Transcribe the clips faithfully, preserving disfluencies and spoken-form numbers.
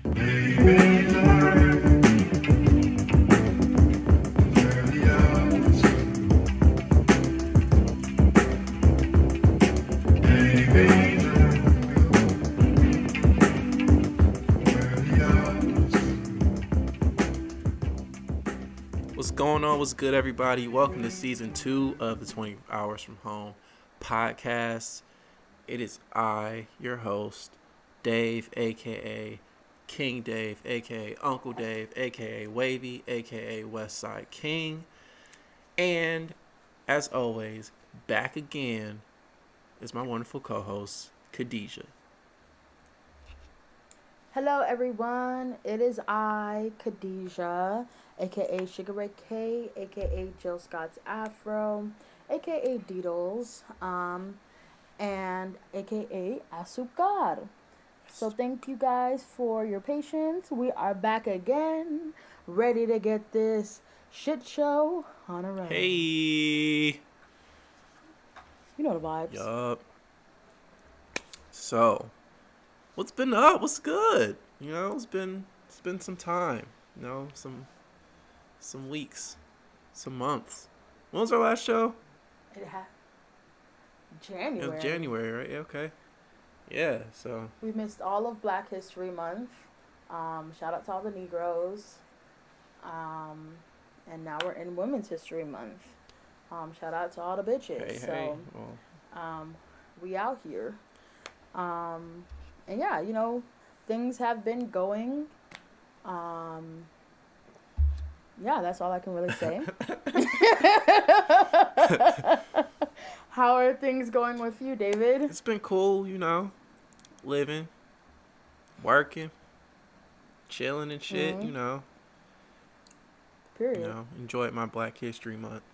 What's going on? What's good, everybody? Welcome to season two of the twenty Hours from Home podcast. It is I, your host, Dave, aka King Dave, aka Uncle Dave, aka Wavy, aka Westside King. And as always, back again is my wonderful co-host, Khadijah. Hello everyone, it is I, Khadijah, aka Sugar Ray K, aka Jill Scott's Afro, aka Deedles, um, and aka Azúcar. So thank you guys for your patience. We are back again, ready to get this shit show on a roll. Hey! You know the vibes. Yup. So, what's been up? What's good? You know, it's been it's been some time. You know, some some weeks, some months. When was our last show? It ha- January. It was January, right? Yeah, okay. Yeah, so We missed all of Black History Month. Um, shout out to all the Negroes. Um, and now we're in Women's History Month. Um, shout out to all the bitches. hey, so, hey. Well, um, we out here. Um, and yeah, you know, things have been going. Um, yeah, that's all I can really say. How are things going with you, David? it's been cool, you know, living, working, chilling and shit. Mhm. You know, Period. you know, enjoyed my Black History Month.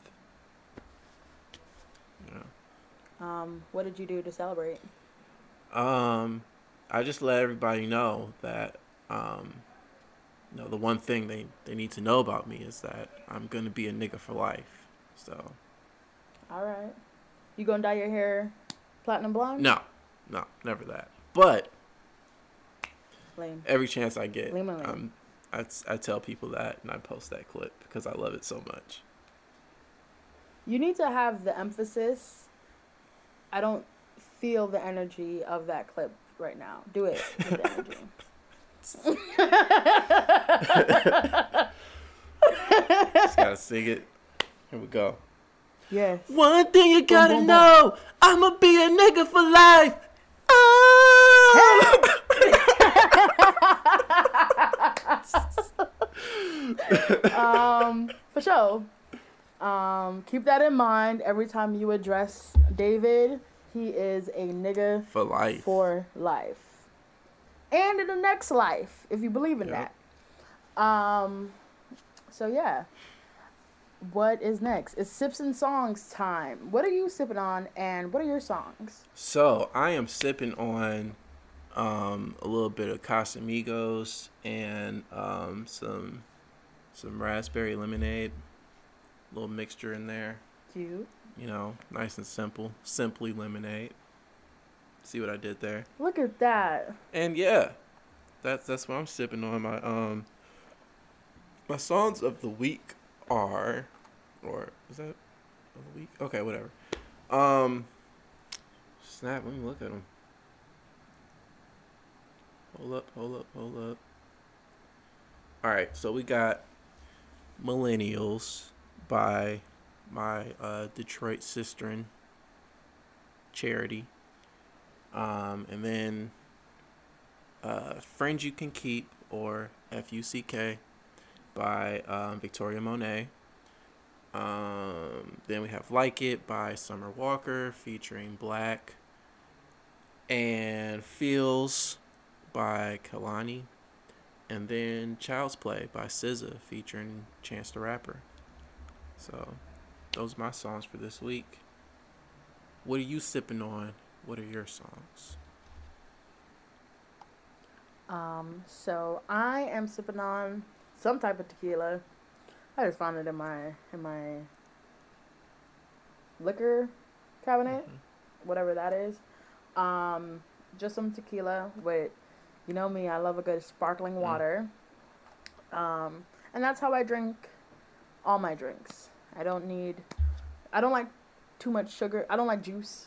You know. Um, what did you do to celebrate? Um, I just let everybody know that, um, you know, the one thing they, they need to know about me is that I'm going to be a nigga for life. So, All right. You gonna dye your hair platinum blonde? no, no, never that. But Lame. every chance I get, Lame and lame. um, I, I tell people that and I post that clip because I love it so much. You need to have the emphasis. I don't feel the energy of that clip right now. Do it with the energy. Just gotta sing it. Here we go. Yes. One thing you gotta boom, boom. know, I'ma be a nigga for life. Oh! Um, for sure. Um, keep that in mind every time you address David. He is a nigga For life. for life. And in the next life, if you believe in Yep. that. Um, so yeah. What is next? It's Sips and Songs time. What are you sipping on and what are your songs? So I am sipping on um, a little bit of Casamigos and um, some some raspberry lemonade. A little mixture in there. Cute. You know, nice and simple. Simply lemonade. See what I did there? Look at that. And yeah, that's that's what I'm sipping on. My um my songs of the week are, or is that of the week? Okay, whatever. Um, snap. Let me look at them. Hold up, hold up, hold up. All right, so we got Millennials by my uh, Detroit sister Charity. Um, and then uh, Friends You Can Keep, or F U C K, by um, Victoria Monet. Um, then we have Like It by Summer Walker featuring Black. And Feels by Kalani. And then Child's Play by S Z A featuring Chance the Rapper. So those are my songs for this week. What are you sipping on? What are your songs? Um, so I am sipping on some type of tequila. I just found it in my in my liquor cabinet, Mhm. whatever that is. Um, just some tequila with You know me, I love a good sparkling water. Mm. Um, and that's how I drink all my drinks. I don't need, I don't like too much sugar. I don't like juice,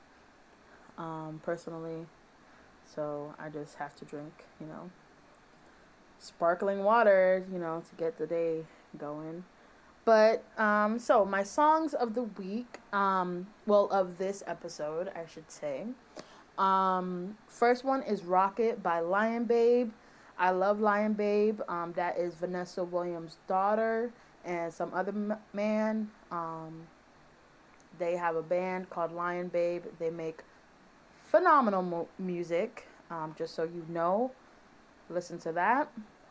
um, personally. So I just have to drink, you know, sparkling water, you know, to get the day going. But, um, so my songs of the week, um, well, of this episode, I should say. Um, first one is Rocket by Lion Babe. I love Lion Babe. Um, that is Vanessa Williams' daughter and some other m- man. Um, they have a band called Lion Babe. They make phenomenal mo- music. Um, just so you know, listen to that.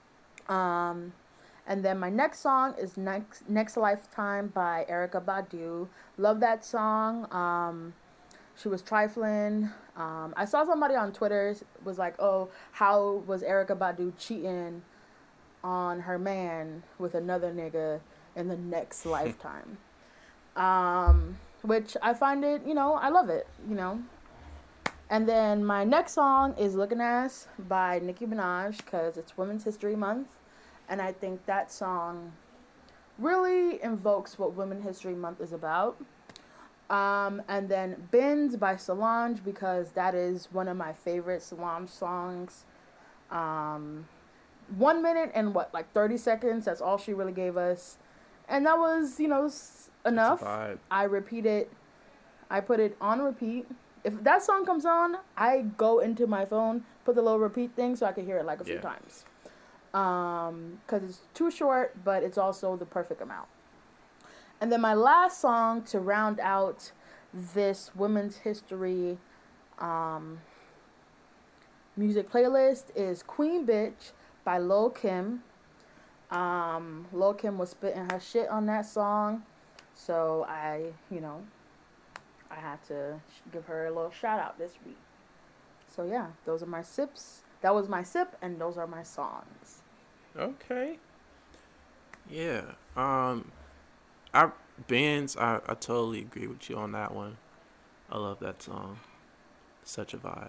Um, and then my next song is Next Next Lifetime by Erykah Badu. Love that song. Um, she was trifling. Um, I saw somebody on Twitter was like, "Oh, how was Erykah Badu cheating on her man with another nigga in the next lifetime?" Um, which I find it, you know, I love it, you know. And then my next song is Looking Ass by Nicki Minaj because it's Women's History Month. And I think that song really invokes what Women's History Month is about. Um, and then Bins by Solange because that is one of my favorite Solange songs. Um, one minute and what, like thirty seconds. That's all she really gave us. And that was, you know, enough. I repeat it. I put it on repeat. If that song comes on, I go into my phone, put the little repeat thing so I can hear it like a few yeah. times. Um, because it's too short, but it's also the perfect amount. And then my last song to round out this Women's History um, music playlist is Queen Bitch by Lil' Kim. Um, Lil' Kim was spitting her shit on that song, so I, you know, I had to give her a little shout out this week. So yeah, those are my sips. That was my sip, and those are my songs. Okay. Yeah. Um, I bands. I, I totally agree with you on that one. I love that song. Such a vibe.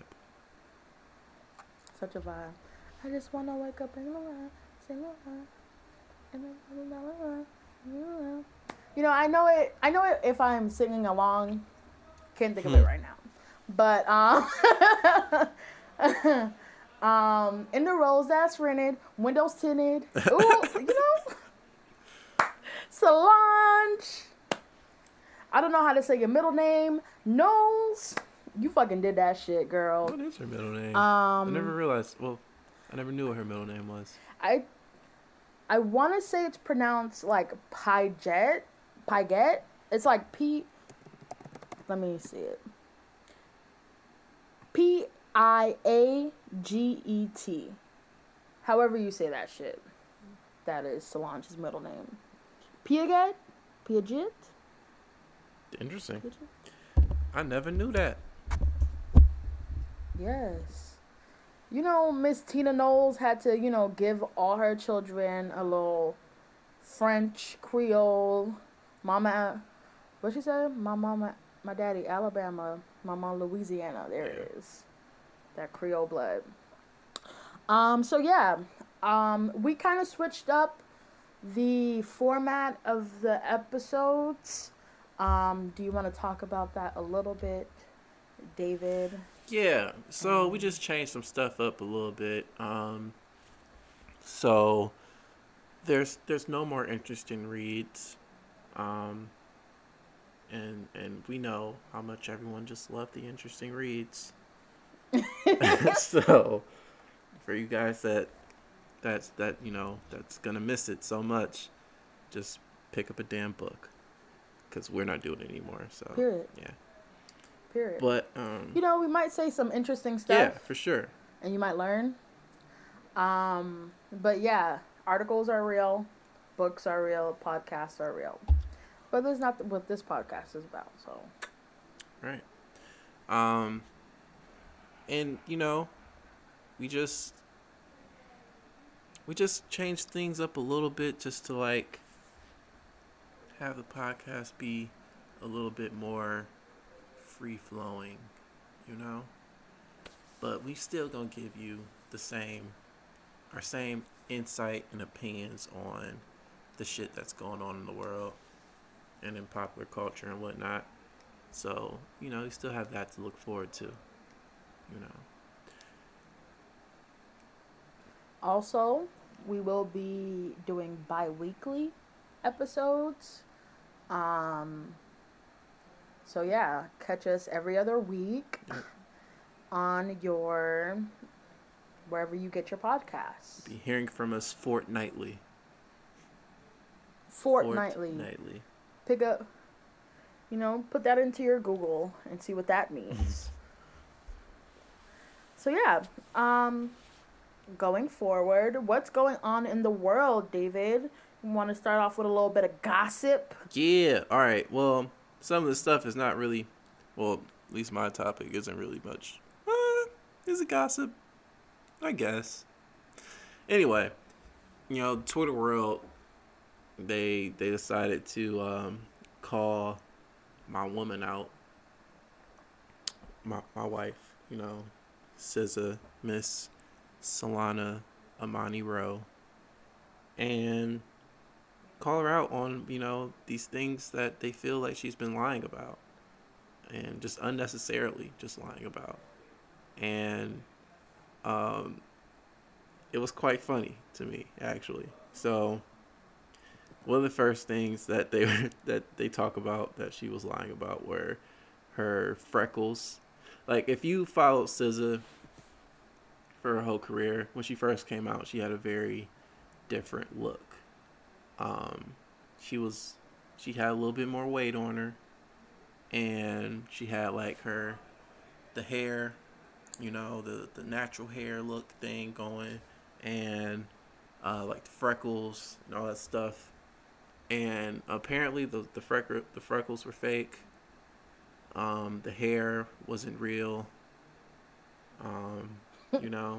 Such a vibe. I just wanna wake up and sing You know, I know it. I know it if I'm singing along. Can't think of it right now. But um, um, in the rose that's rented, windows tinted. Ooh, you know, Solange. I don't know how to say your middle name. Knowles. You fucking did that shit, girl. What is her middle name? Um, I never realized. Well, I never knew what her middle name was. I I want to say it's pronounced like Piget. Piget. It's like P. Let me see it. P I A G E T. However you say that shit. That is Solange's middle name. Piaget? Piaget? Interesting. I never knew that. Yes. You know, Miss Tina Knowles had to, you know, give all her children a little French, Creole, mama, what she said? My mama, my daddy, Alabama, my mom, Louisiana. There it is. That Creole blood. Um, so yeah, um, we kind of switched up the format of the episodes. Um, do you want to talk about that a little bit, David? Yeah, so um, we just changed some stuff up a little bit. Um, so there's there's no more interesting reads. Um, and and we know how much everyone just loved the interesting reads. So for you guys that that's that you know that's gonna miss it so much, just pick up a damn book, because we're not doing it anymore. So period. Yeah. Period. But um, you know, we might say some interesting stuff. Yeah, for sure. And you might learn. Um, but yeah, articles are real, books are real, podcasts are real. But that's not what this podcast is about. So. Right. Um. And you know, we just we just changed things up a little bit just to like have the podcast be a little bit more free flowing, you know. but we still gonna give you the same, our same insight and opinions on the shit that's going on in the world and in popular culture and whatnot. So, you know, you still have that to look forward to, you know. Also, we will be doing bi-weekly episodes. Um, so yeah, catch us every other week Yep. on your, wherever you get your podcasts. Be hearing from us fortnightly. Fortnightly. Fortnightly. Pick up, you know, put that into your Google and see what that means. So yeah, um, going forward, what's going on in the world, David? You want to start off with a little bit of gossip? Yeah, all right. Well, some of the stuff is not really, well, at least my topic isn't really much. Uh, is it gossip? I guess. Anyway, you know, Twitter world, they they decided to um, call my woman out, my my wife, you know, S Z A, Miss Solana Amani Rowe, and call her out on, you know, these things that they feel like she's been lying about, and just unnecessarily just lying about. And um, it was quite funny to me, actually. So one of the first things that they that they talk about that she was lying about were her freckles. Like, if you followed S Z A for her whole career, when she first came out, she had a very different look. Um, she was, she had a little bit more weight on her, and she had like her, the hair, you know, the the natural hair look thing going, and uh, like the freckles and all that stuff. And apparently the the freckle the freckles were fake. Um, the hair wasn't real. Um, you know.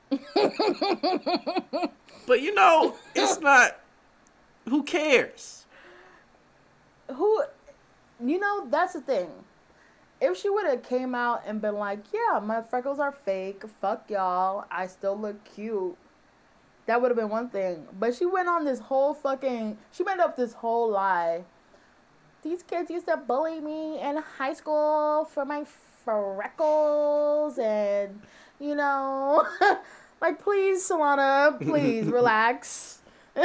But you know, it's not. Who cares? Who, you know, that's the thing. If she would have came out and been like, yeah, my freckles are fake, fuck y'all, I still look cute, that would have been one thing. But she went on this whole fucking, she made up this whole lie. These kids used to bully me in high school for my freckles, and, you know, like, please, Solana, please, relax.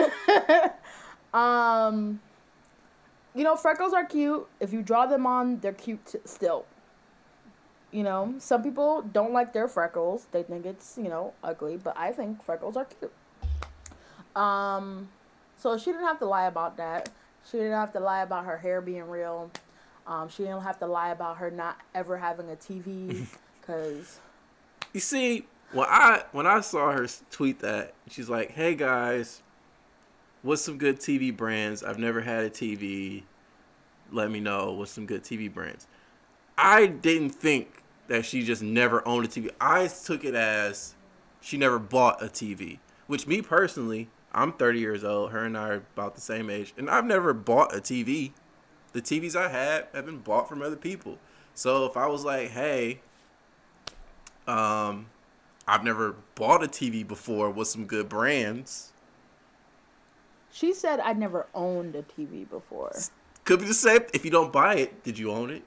um... You know, freckles are cute. If you draw them on, they're cute t- still. You know, some people don't like their freckles. They think it's, you know, ugly. But I think freckles are cute. Um, so she didn't have to lie about that. She didn't have to lie about her hair being real. Um, she didn't have to lie about her not ever having a T V. Because... You see, when I, when I saw her tweet that, she's like, hey, guys, what's some good T V brands? I've never had a T V. Let me know what's some good T V brands. I didn't think that she just never owned a T V. I took it as she never bought a T V. Which, me personally, I'm thirty years old. Her and I are about the same age. And I've never bought a T V. The T Vs I had have been bought from other people. So if I was like, hey, um, I've never bought a T V before with some good brands. She said I'd never owned a T V before. Could be the same. If you don't buy it, did you own it?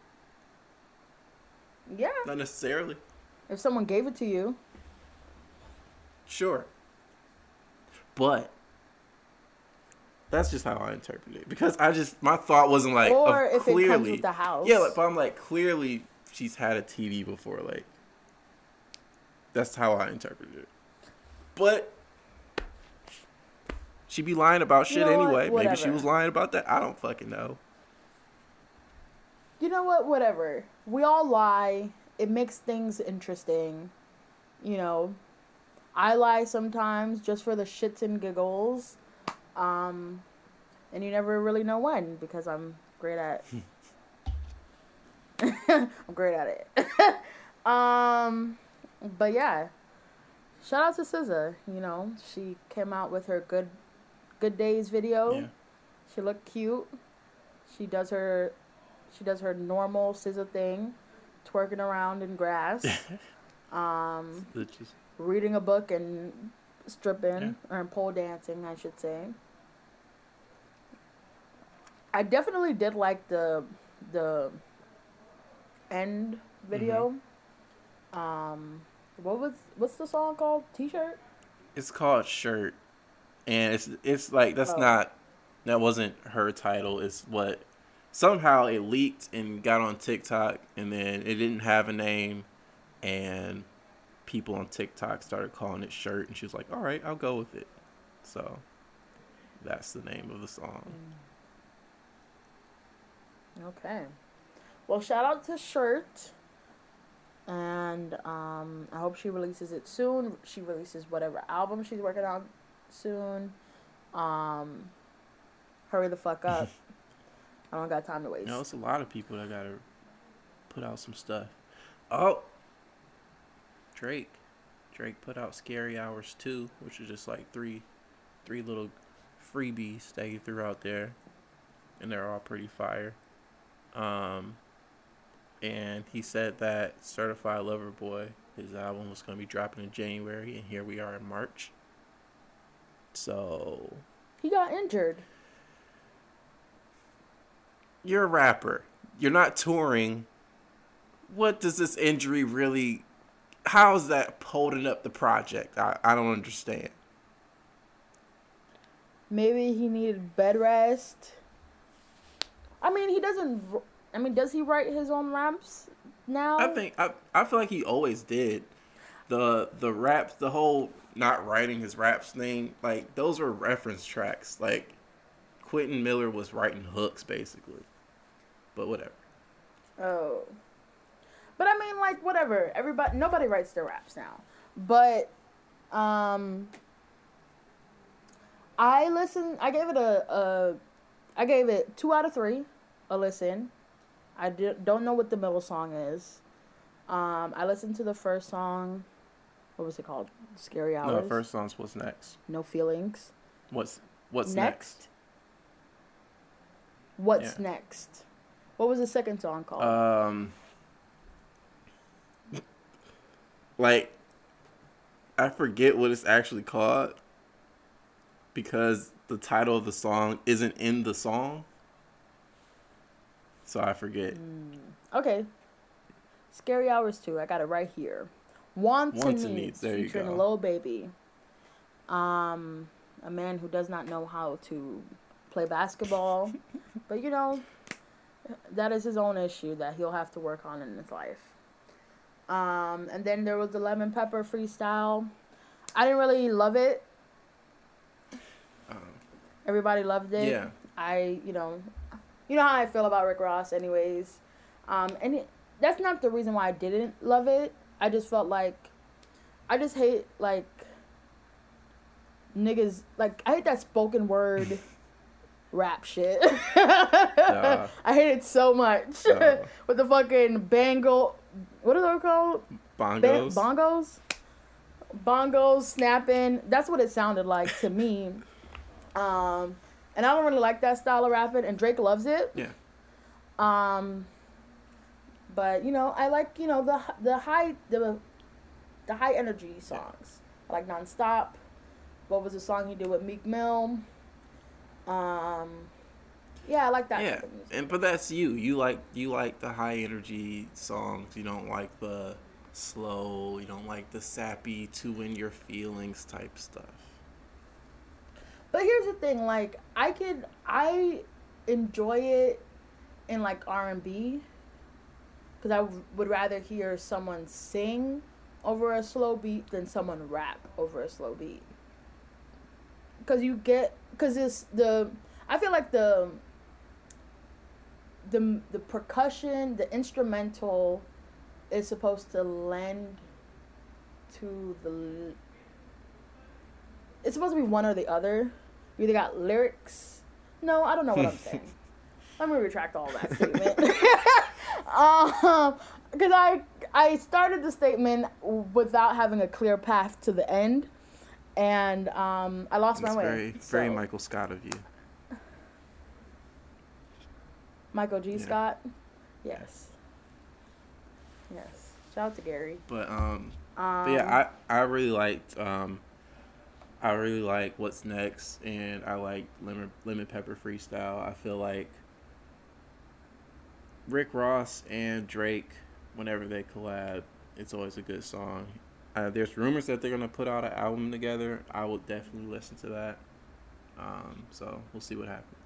Yeah. Not necessarily. If someone gave it to you. Sure. But that's just how I interpret it. Because I just, my thought wasn't like, or of if clearly, it comes with the house. Yeah, like, but I'm like, clearly she's had a T V before. Like, that's how I interpreted it. But she be lying about shit You know what? anyway. Maybe she Whatever. was lying about that. I don't fucking know. You know what? Whatever. We all lie. It makes things interesting. You know, I lie sometimes just for the shits and giggles. Um, and you never really know when, because I'm great at I'm great at it. um, but yeah. Shout out to S Z A. You know, she came out with her good Good Days video. Yeah. She looked cute. She does her she does her normal S Z A thing, twerking around in grass. Um, Stitches. reading a book and stripping Yeah. or pole dancing, I should say. I definitely did like the the end video. Mm-hmm. Um, what was what's the song called? T-shirt. It's called Shirt, and it's it's like that's Oh, not that wasn't her title. It's what somehow it leaked and got on TikTok, and then it didn't have a name, and people on TikTok started calling it Shirt, and she was like, "All right, I'll go with it." So that's the name of the song. okay. Well, shout out to Shirt, and um, I hope she releases it soon. She releases whatever album she's working on soon. Um, hurry the fuck up. I don't got time to waste. You know, it's a lot of people that gotta put out some stuff. Oh, Drake. Drake put out Scary Hours two, which is just like three, three little freebies that he threw out there, and they're all pretty fire. Um, and he said that Certified Lover Boy, his album, was gonna be dropping in January, and here we are in March. So He got injured. you're a rapper. You're not touring. What does this injury really? How is that holding up the project? I, I don't understand. Maybe he needed bed rest. I mean, he doesn't. I mean, does he write his own raps now? I think I I feel like he always did. The the raps, the whole not writing his raps thing, like those were reference tracks. Like Quentin Miller was writing hooks basically. But whatever. Oh. But I mean, like, whatever. Everybody, nobody writes their raps now. But, um, I listened. I gave it a, a I gave it two out of three, a listen. I did, don't know what the middle song is. Um, I listened to the first song. What was it called? Scary Hours. No, first song's What's Next. No Feelings. What's What's Next? next? What's Yeah. next? What was the second song called? Um, like, I forget what it's actually called because the title of the song isn't in the song. So I forget. Mm. Okay. Scary Hours two. I got it right here. Wants, Wants and and Needs, Needs, there you featuring go. Lil Baby. Um, a man who does not know how to play basketball, but you know, that is his own issue that he'll have to work on in his life. Um, and then there was the Lemon Pepper freestyle. I didn't really love it. Um, Everybody loved it. yeah. I, you know, you know how I feel about Rick Ross, anyways. Um, and it, that's not the reason why I didn't love it. I just felt like, I just hate like niggas. Like I hate that spoken word rap shit. Duh. I hate it so much. Duh. With the fucking bangle, what are they called? Bongos. Ba- bongos, bongos snapping. That's what it sounded like to me. Um, and I don't really like that style of rapping, and Drake loves it. Yeah. Um, but you know, I like you know the the high the the high energy songs. I like Nonstop. What was the song he did with Meek Mill? Um, yeah, I like that. Yeah, type of music. and but that's you. You like you like the high energy songs. You don't like the slow. You don't like the sappy, too in your feelings type stuff. But here's the thing, like I could I enjoy it in like R and B because I w- would rather hear someone sing over a slow beat than someone rap over a slow beat. Because you get because it's the I feel like the the the percussion, the instrumental is supposed to lend to the it's supposed to be one or the other. You either got lyrics. No, I don't know what I'm saying. Let me retract all that statement. um, because I I started the statement without having a clear path to the end, and um, I lost It's my way. very So, very Michael Scott of you. Michael G. Yeah. Scott. Yes. Yes. Shout out to Gary. But um, Um, but yeah, I I really liked um, I really like What's Next, and I like Lemon Lemon Pepper Freestyle. I feel like Rick Ross and Drake, whenever they collab, it's always a good song. Uh, there's rumors that they're gonna put out an album together. I will definitely listen to that. Um, so we'll see what happens.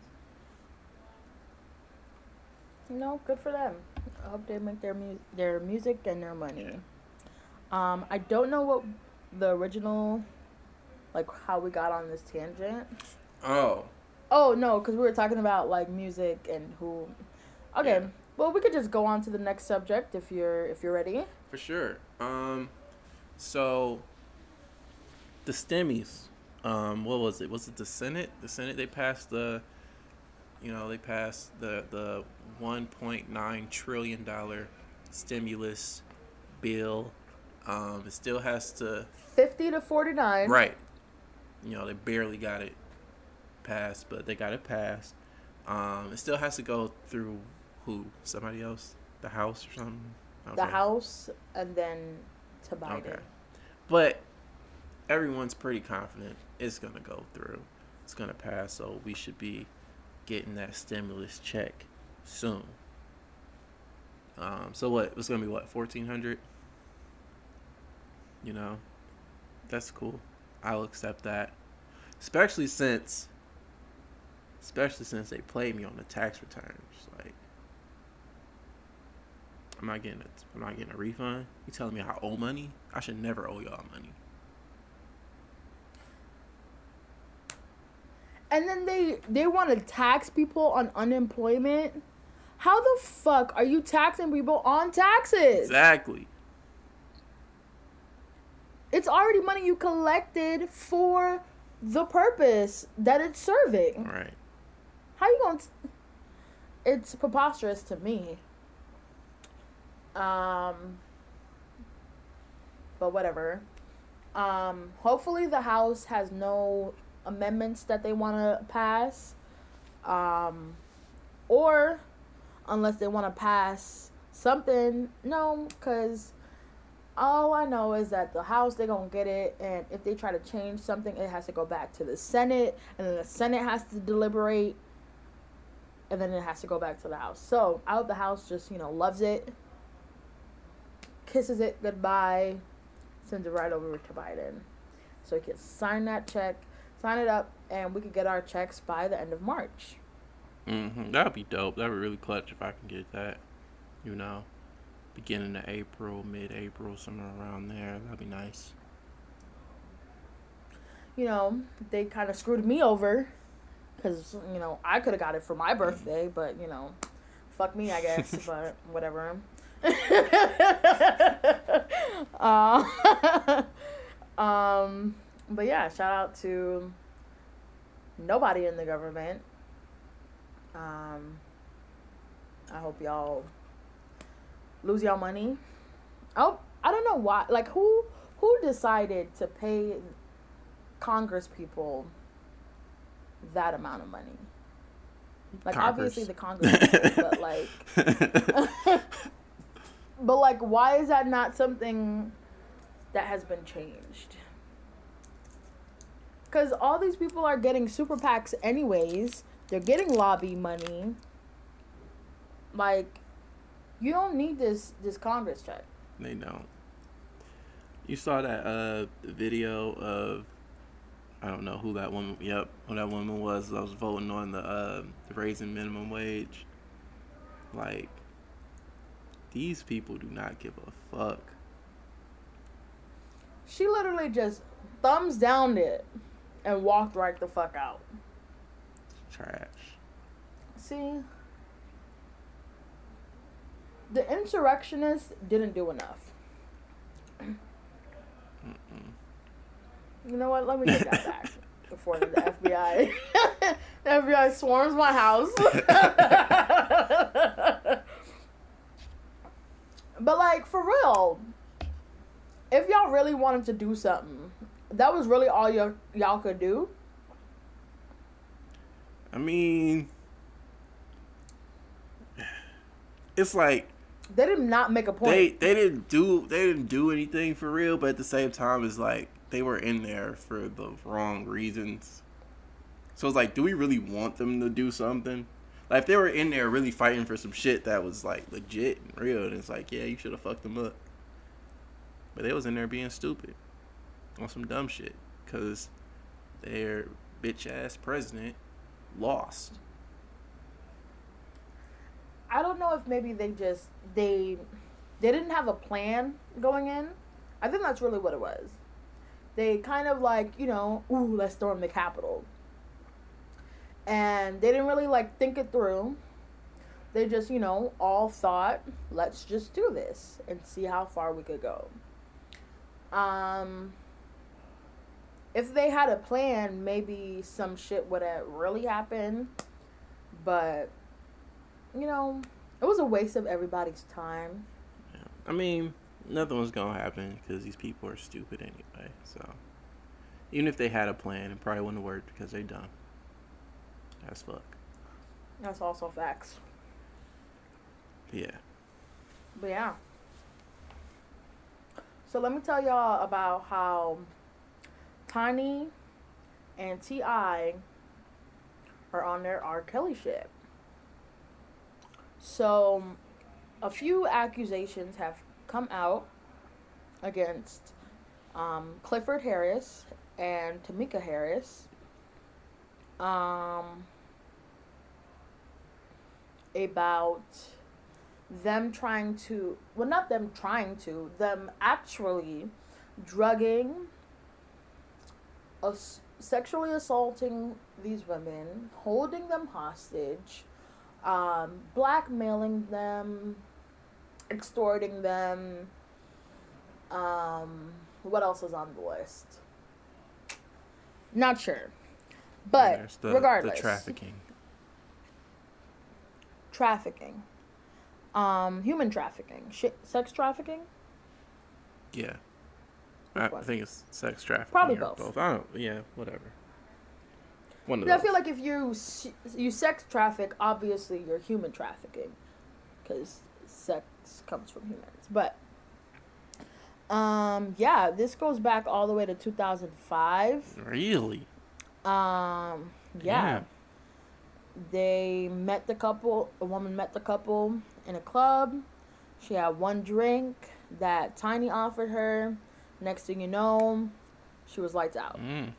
you know, good for them. I hope they make their mu- their music and their money. Yeah. Um, I don't know what the original, like how we got on this tangent. Oh, Oh no, because we were talking about like music and who. Okay, Yeah. well we could just go on to the next subject if you're if you're ready. for sure. Um, so the Stemmies, um, what was it? Was it the Senate? The Senate they passed the, you know, they passed the the one point nine trillion dollar stimulus bill. Um, it still has to Fifty to forty nine. right. You know, they barely got it passed, but they got it passed. Um, it still has to go through who? Somebody else? The House or something? The Okay. House and then to Biden. Okay. But everyone's pretty confident it's going to go through. It's going to pass, so we should be getting that stimulus check soon. Um, so what? It's going to be what? fourteen hundred? You know? That's cool. I'll accept that. Especially since especially since they played me on the tax returns. Like, I'm not getting it. I'm not getting a refund. You telling me I owe money? I should never owe y'all money. And then they they want to tax people on unemployment. How the fuck are you taxing people on taxes? Exactly. It's already money you collected for the purpose that it's serving. Right. How you going to... It's preposterous to me. Um, but whatever. Um, hopefully the House has no amendments that they want to pass. Um, or unless they want to pass something. No, because all I know is that the House, they're going to get it. And if they try to change something, it has to go back to the Senate. And then the Senate has to deliberate. And then it has to go back to the House. So I hope the House just, you know, loves it. Kisses it goodbye. Sends it right over to Biden. So he can sign that check. Sign it up. And we could get our checks by the end of March. Mm-hmm. That would be dope. That would really clutch if I can get that. You know, beginning of April, mid-April, somewhere around there. That'd be nice. You know, they kind of screwed me over. Because, you know, I could have got it for my birthday. But, you know, fuck me, I guess. But whatever. uh, um, but yeah, shout out to nobody in the government. Um, I hope y'all lose y'all money. Oh, I don't know why. Like, who who decided to pay Congress people that amount of money? Like, Congress. obviously the Congress people, but like, but like, why is that not something that has been changed? Because all these people are getting super PACs anyways. They're getting lobby money. Like, you don't need this this Congress check. They don't. You saw that uh video of, I don't know who that woman. Yep, who that woman was. I was voting on the uh, the raising minimum wage. Like, these people do not give a fuck. She literally just thumbs downed it and walked right the fuck out. Trash. See, the insurrectionists didn't do enough. Mm-mm. You know what? Let me take that back before the F B I, the F B I swarms my house. But like, for real, if y'all really wanted to do something, that was really all y'all y'all could do. I mean, it's like, They did not make a point. They they didn't do they didn't do anything for real, but at the same time, it's like they were in there for the wrong reasons. So it's like, do we really want them to do something? Like, if they were in there really fighting for some shit that was like legit and real, then it's like, yeah, you should have fucked them up. But they was in there being stupid on some dumb shit because their bitch ass president lost. I don't know if maybe they just they they didn't have a plan going in. I think that's really what it was. They kind of like, you know, ooh, let's storm the Capitol. And they didn't really like think it through. They just, you know, all thought, let's just do this and see how far we could go. Um if they had a plan, maybe some shit would have really happened. But you know, it was a waste of everybody's time. Yeah. I mean, nothing was gonna happen because these people are stupid anyway. So even if they had a plan, it probably wouldn't have worked because they dumb as fuck. That's also facts. Yeah. But yeah. So let me tell y'all about how Tiny and T I are on their R. Kelly shit. So, a few accusations have come out against um, Clifford Harris and Tamika Harris um, about them trying to, well, not them trying to, them actually drugging, ass- sexually assaulting these women, holding them hostage, Um, blackmailing them, extorting them. Um, what else is on the list? Not sure. But the, regardless. The trafficking. Trafficking. Um, human trafficking. Sh- sex trafficking? Yeah. I, I think it's sex trafficking. Probably or both. both. I don't, yeah, whatever. One of Yeah, those. I feel like if you you sex traffic, obviously you're human trafficking, because sex comes from humans. But um, yeah, this goes back all the way to two thousand five. Really? Um, yeah. Damn. They met the couple. A woman met the couple in a club. She had one drink that Tiny offered her. Next thing you know, she was lights out. Mm.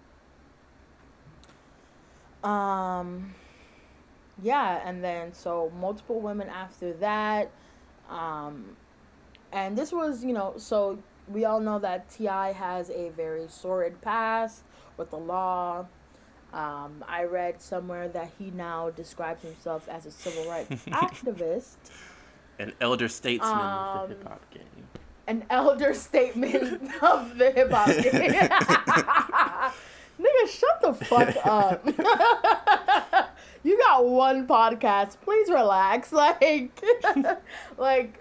Um, yeah, and then so multiple women after that. Um, and this was, you know, so we all know that T I has a very sordid past with the law. Um, I read somewhere that he now describes himself as a civil rights activist. An elder statesman Um, of the hip hop game. An elder statement of the hip hop game. Nigga, shut the fuck up. You got one podcast. Please relax. Like, like,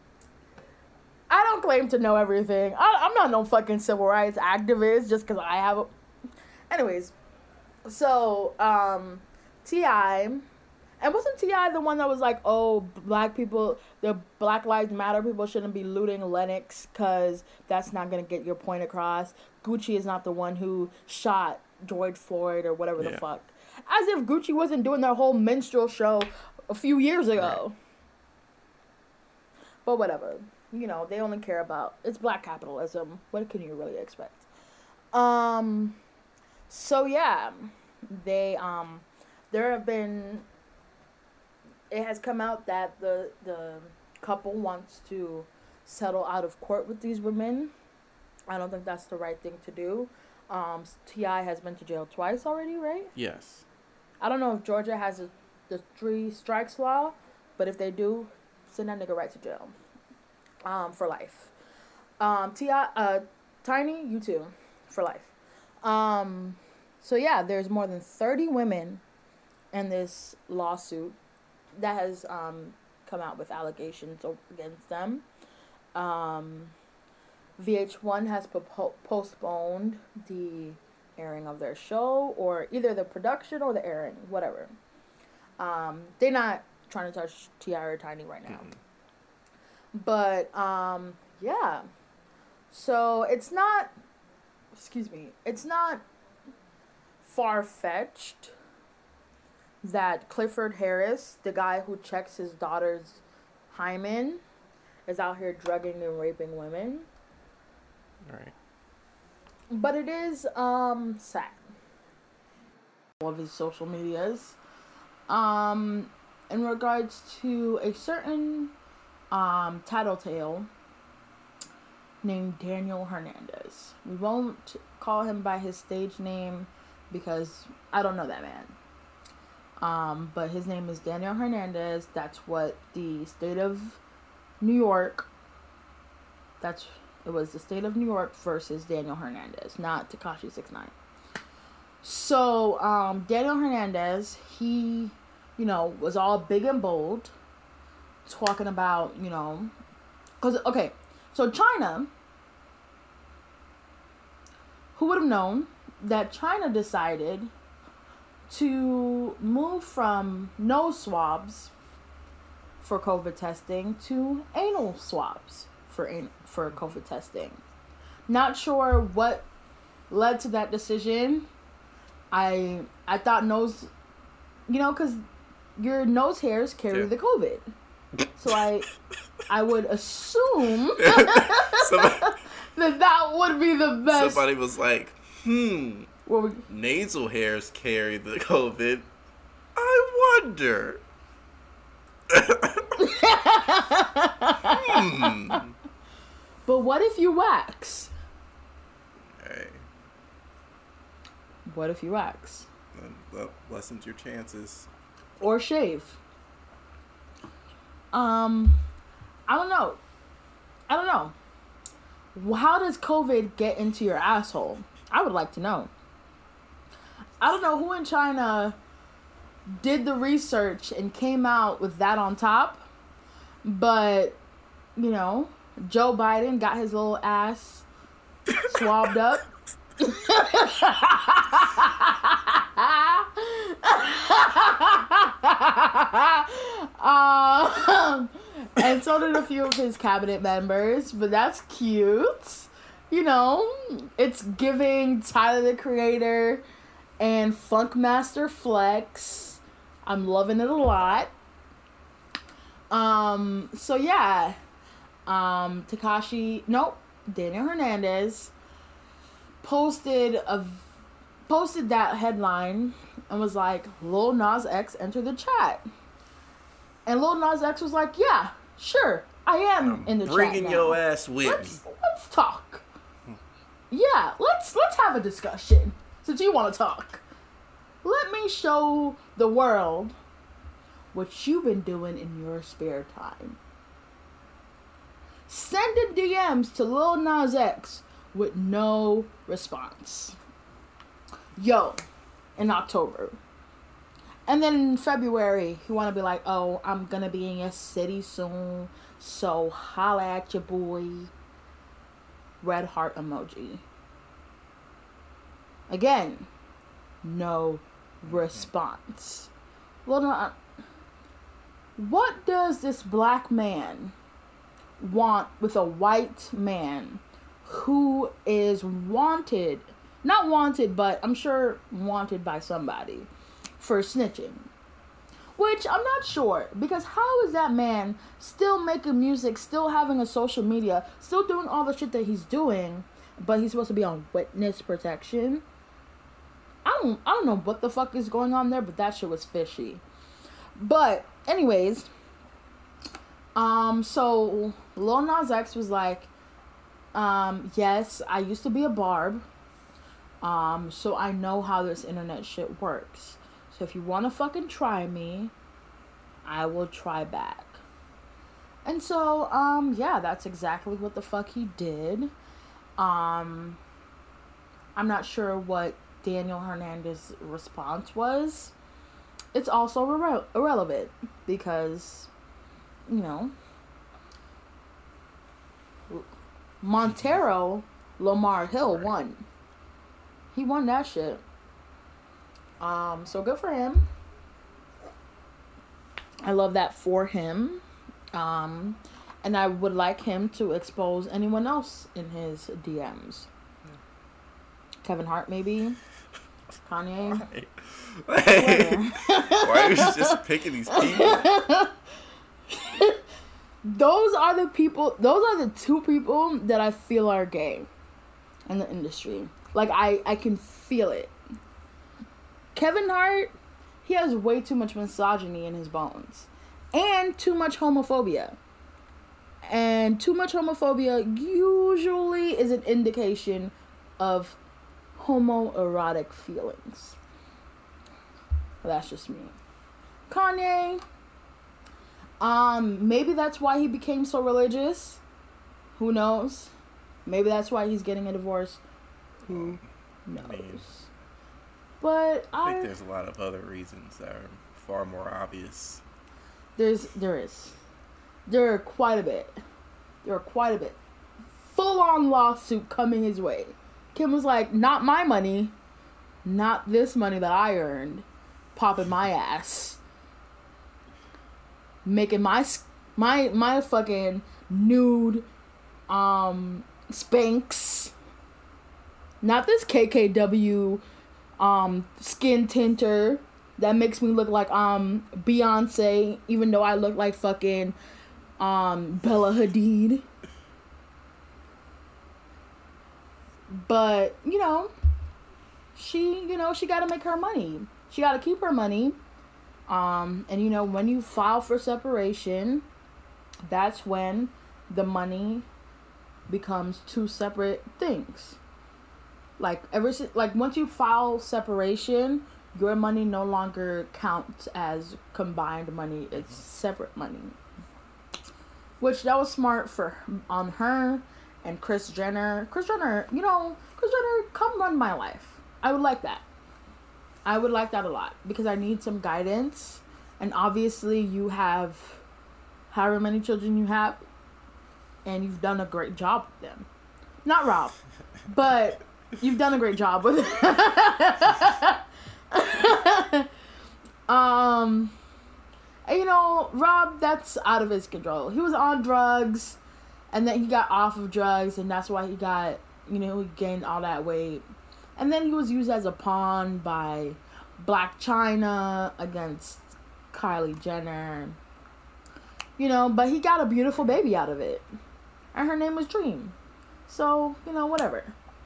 I don't claim to know everything. I, I'm not no fucking civil rights activist just because I have a... Anyways, so, um, T I... And wasn't T I the one that was like, oh, black people, the Black Lives Matter people shouldn't be looting Lennox because that's not going to get your point across? Gucci is not the one who shot George Floyd or whatever yeah. the fuck. As if Gucci wasn't doing their whole minstrel show a few years ago. Right. But whatever. You know, they only care about, it's black capitalism. What can you really expect? Um, so yeah, they, um, there have been... It has come out that the the couple wants to settle out of court with these women. I don't think that's the right thing to do. Um, T I has been to jail twice already, right? Yes. I don't know if Georgia has a, the three strikes law, but if they do, send that nigga right to jail. Um, for life. Um, T I, uh, Tiny, you too, for life. Um, so yeah, there's more than thirty women in this lawsuit that has um, come out with allegations against them. Um, V H one has po- postponed the airing of their show, or either the production or the airing, whatever. Um, they're not trying to touch T I or Tiny right now. But um, yeah. So it's not. Excuse me. It's not far fetched that Clifford Harris, the guy who checks his daughter's hymen, is out here drugging and raping women. Right. But it is um sad. All of his social medias. Um, in regards to a certain um tattletale named Daniel Hernandez. We won't call him by his stage name because I don't know that man. Um, but his name is Daniel Hernandez. That's what the state of New York. That's it was the state of New York versus Daniel Hernandez, not Tekashi six nine. So um, Daniel Hernandez, he, you know, was all big and bold, talking about, you know, because okay, so China. Who would have known that China decided to move from nose swabs for COVID testing to anal swabs for an- for COVID testing. Not sure what led to that decision. I I thought nose, you know, because your nose hairs carry Yeah. the COVID. So I I would assume somebody, that that would be the best. somebody was like, hmm, What we, nasal hairs carry the COVID. I wonder. hmm. but what if you wax? Hey, What if you wax? that, that lessens your chances. Or shave? Um, I don't know. I don't know. How does COVID get into your asshole? I would like to know. I don't know who in China did the research and came out with that on top, but, you know, Joe Biden got his little ass swabbed up. um, and so did a few of his cabinet members, but that's cute. You know, it's giving Tyler the Creator and Funkmaster Flex. I'm loving it a lot. Um, so yeah. Um, Tekashi, nope, Daniel Hernandez posted a posted that headline and was like, Lil Nas X entered the chat. And Lil Nas X was like, yeah, sure, I am I'm in the bringing chat now. your ass with let's, me. let's talk. Yeah, let's let's have a discussion. Since you want to talk. Let me show the world what you've been doing in your spare time. Sending D Ms to Lil Nas X with no response. Yo, in October. And then in February, you want to be like, oh, I'm going to be in your city soon, so holla at your boy. Red heart emoji. Again, no response. Well, no, what does this black man want with a white man who is wanted, not wanted, but I'm sure wanted by somebody for snitching? Which I'm not sure, because how is that man still making music, still having a social media, still doing all the shit that he's doing, but he's supposed to be on witness protection? I don't, I don't know what the fuck is going on there, but that shit was fishy. But anyways, um, so Lil Nas X was like, um, yes, I used to be a barb, um, so I know how this internet shit works. So if you want to fucking try me, I will try back. And so, um, yeah, that's exactly what the fuck he did. Um, I'm not sure what Daniel Hernandez's response was. It's also irre- irrelevant because, you know, Montero Lamar Hill won. He won that shit. Um, so good for him. I love that for him. Um, And I would like him to expose anyone else in his D Ms. Yeah. Kevin Hart, maybe. Kanye. Why, why are you just picking these people? Those are the people, those are the two people that I feel are gay in the industry. Like, I, I can feel it. Kevin Hart, he has way too much misogyny in his bones. And too much homophobia. And too much homophobia usually is an indication of homoerotic feelings. That's just me. Kanye, um, maybe that's why he became so religious. Who knows? Maybe that's why he's getting a divorce. Who knows? I mean, but I I think there's a lot of other reasons that are far more obvious. There's there is. There are quite a bit. There are quite a bit. Full on lawsuit coming his way. Kim was like, not my money. Not this money that I earned. Popping my ass. Making my my my fucking nude um Spanx. Not this K K W um skin tinter that makes me look like um Beyonce, even though I look like fucking um Bella Hadid. But, you know, she, you know, she got to make her money. She got to keep her money. Um, and, you know, when you file for separation, that's when the money becomes two separate things. Like, ever since, like, once you file separation, your money no longer counts as combined money. It's separate money. Which, that was smart for on her. And Kris Jenner. Kris Jenner, you know, Kris Jenner, come run my life. I would like that. I would like that a lot. Because I need some guidance. And obviously you have however many children you have. And you've done a great job with them. Not Rob. But you've done a great job with it. um, and you know, Rob, that's out of his control. He was on drugs. And then he got off of drugs, and that's why he got, you know, he gained all that weight. And then he was used as a pawn by Blac Chyna against Kylie Jenner. You know, but he got a beautiful baby out of it. And her name was Dream. So, you know, whatever.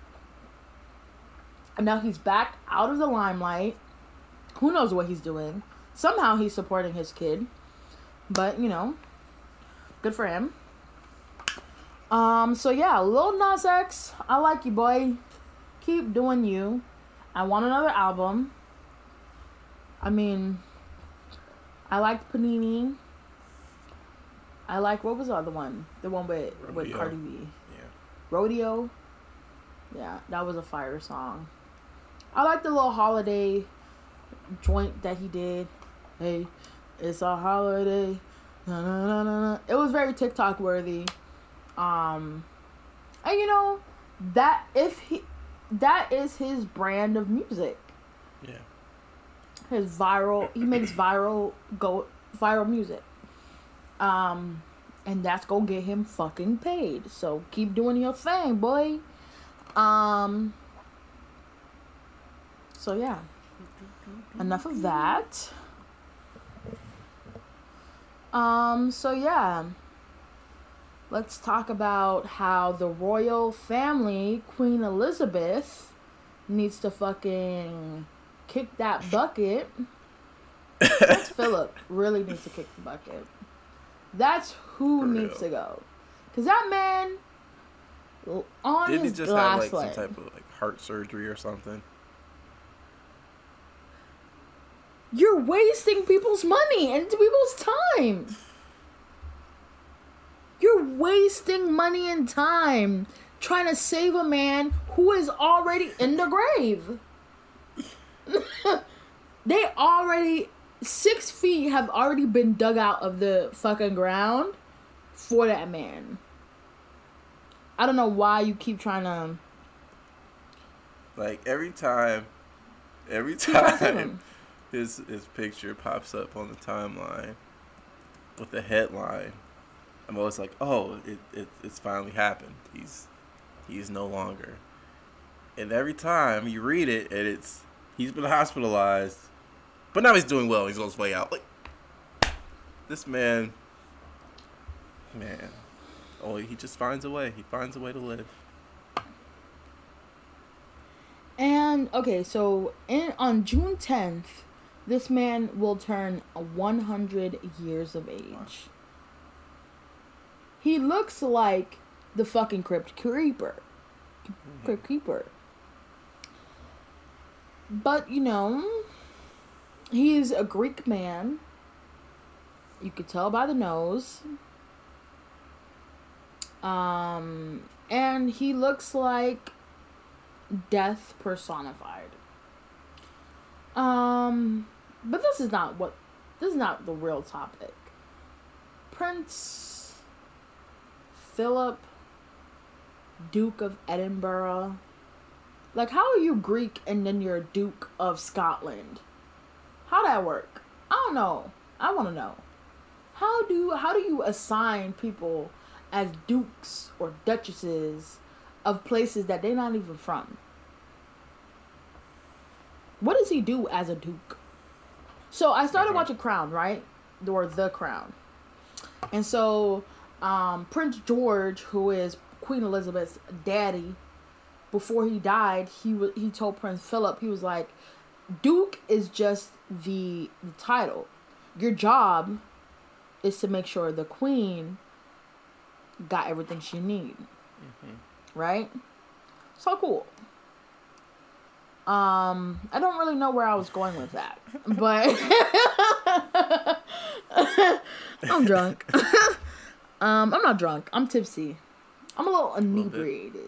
And now he's back out of the limelight. Who knows what he's doing? Somehow he's supporting his kid. But, you know, good for him. Um, so yeah, Lil Nas X, I like you, boy. Keep doing you. I want another album. I mean, I liked Panini. I like, what was the other one? The one with, with Cardi B. Yeah. Rodeo. Yeah, that was a fire song. I like the little holiday joint that he did. Hey, it's a holiday. Na, na, na, na, na. It was very TikTok worthy. Um, and you know, that if he, that is his brand of music. Yeah. His viral, he makes viral, go, viral music. Um, and that's gonna get him fucking paid. So keep doing your thing, boy. Um, so yeah. Enough of that. Um, so yeah. Let's talk about how the royal family, Queen Elizabeth, needs to fucking kick that bucket. That's Philip really needs to kick the bucket. That's who needs to go. Because that man, on Didn't his he just last have like leg, some type of like heart surgery or something? You're wasting people's money and people's time. You're wasting money and time trying to save a man who is already in the grave. They already, six feet have already been dug out of the fucking ground for that man. I don't know why you keep trying to. Like every time, every time his his picture pops up on the timeline with a headline I'm always like, oh, it, it it's finally happened. He's he's no longer. And every time you read it, and it's he's been hospitalized, but now he's doing well. He's on his way out. Like this man, man, oh, he just finds a way. He finds a way to live. And okay, so in on June tenth, this man will turn one hundred years of age. Wow. He looks like the fucking Crypt Keeper. Mm-hmm. Crypt Keeper. But, you know, he's a Greek man. You could tell by the nose. Um, and he looks like death personified. Um, but this is not what, this is not the real topic. Prince Philip, Duke of Edinburgh. Like, how are you Greek and then you're Duke of Scotland? How'd that work? I don't know. I want to know. How do how do you assign people as dukes or duchesses of places that they're not even from? What does he do as a duke? So I started okay. watching Crown, right? Or The Crown. And so um, Prince George, who is Queen Elizabeth's daddy, before he died, he w- he told Prince Philip, he was like, Duke is just the, the title. Your job is to make sure the Queen got everything she need. Mm-hmm. Right? So cool. Um, I don't really know where I was going with that, but I'm drunk. um, I'm not drunk. I'm tipsy. I'm a little inebriated.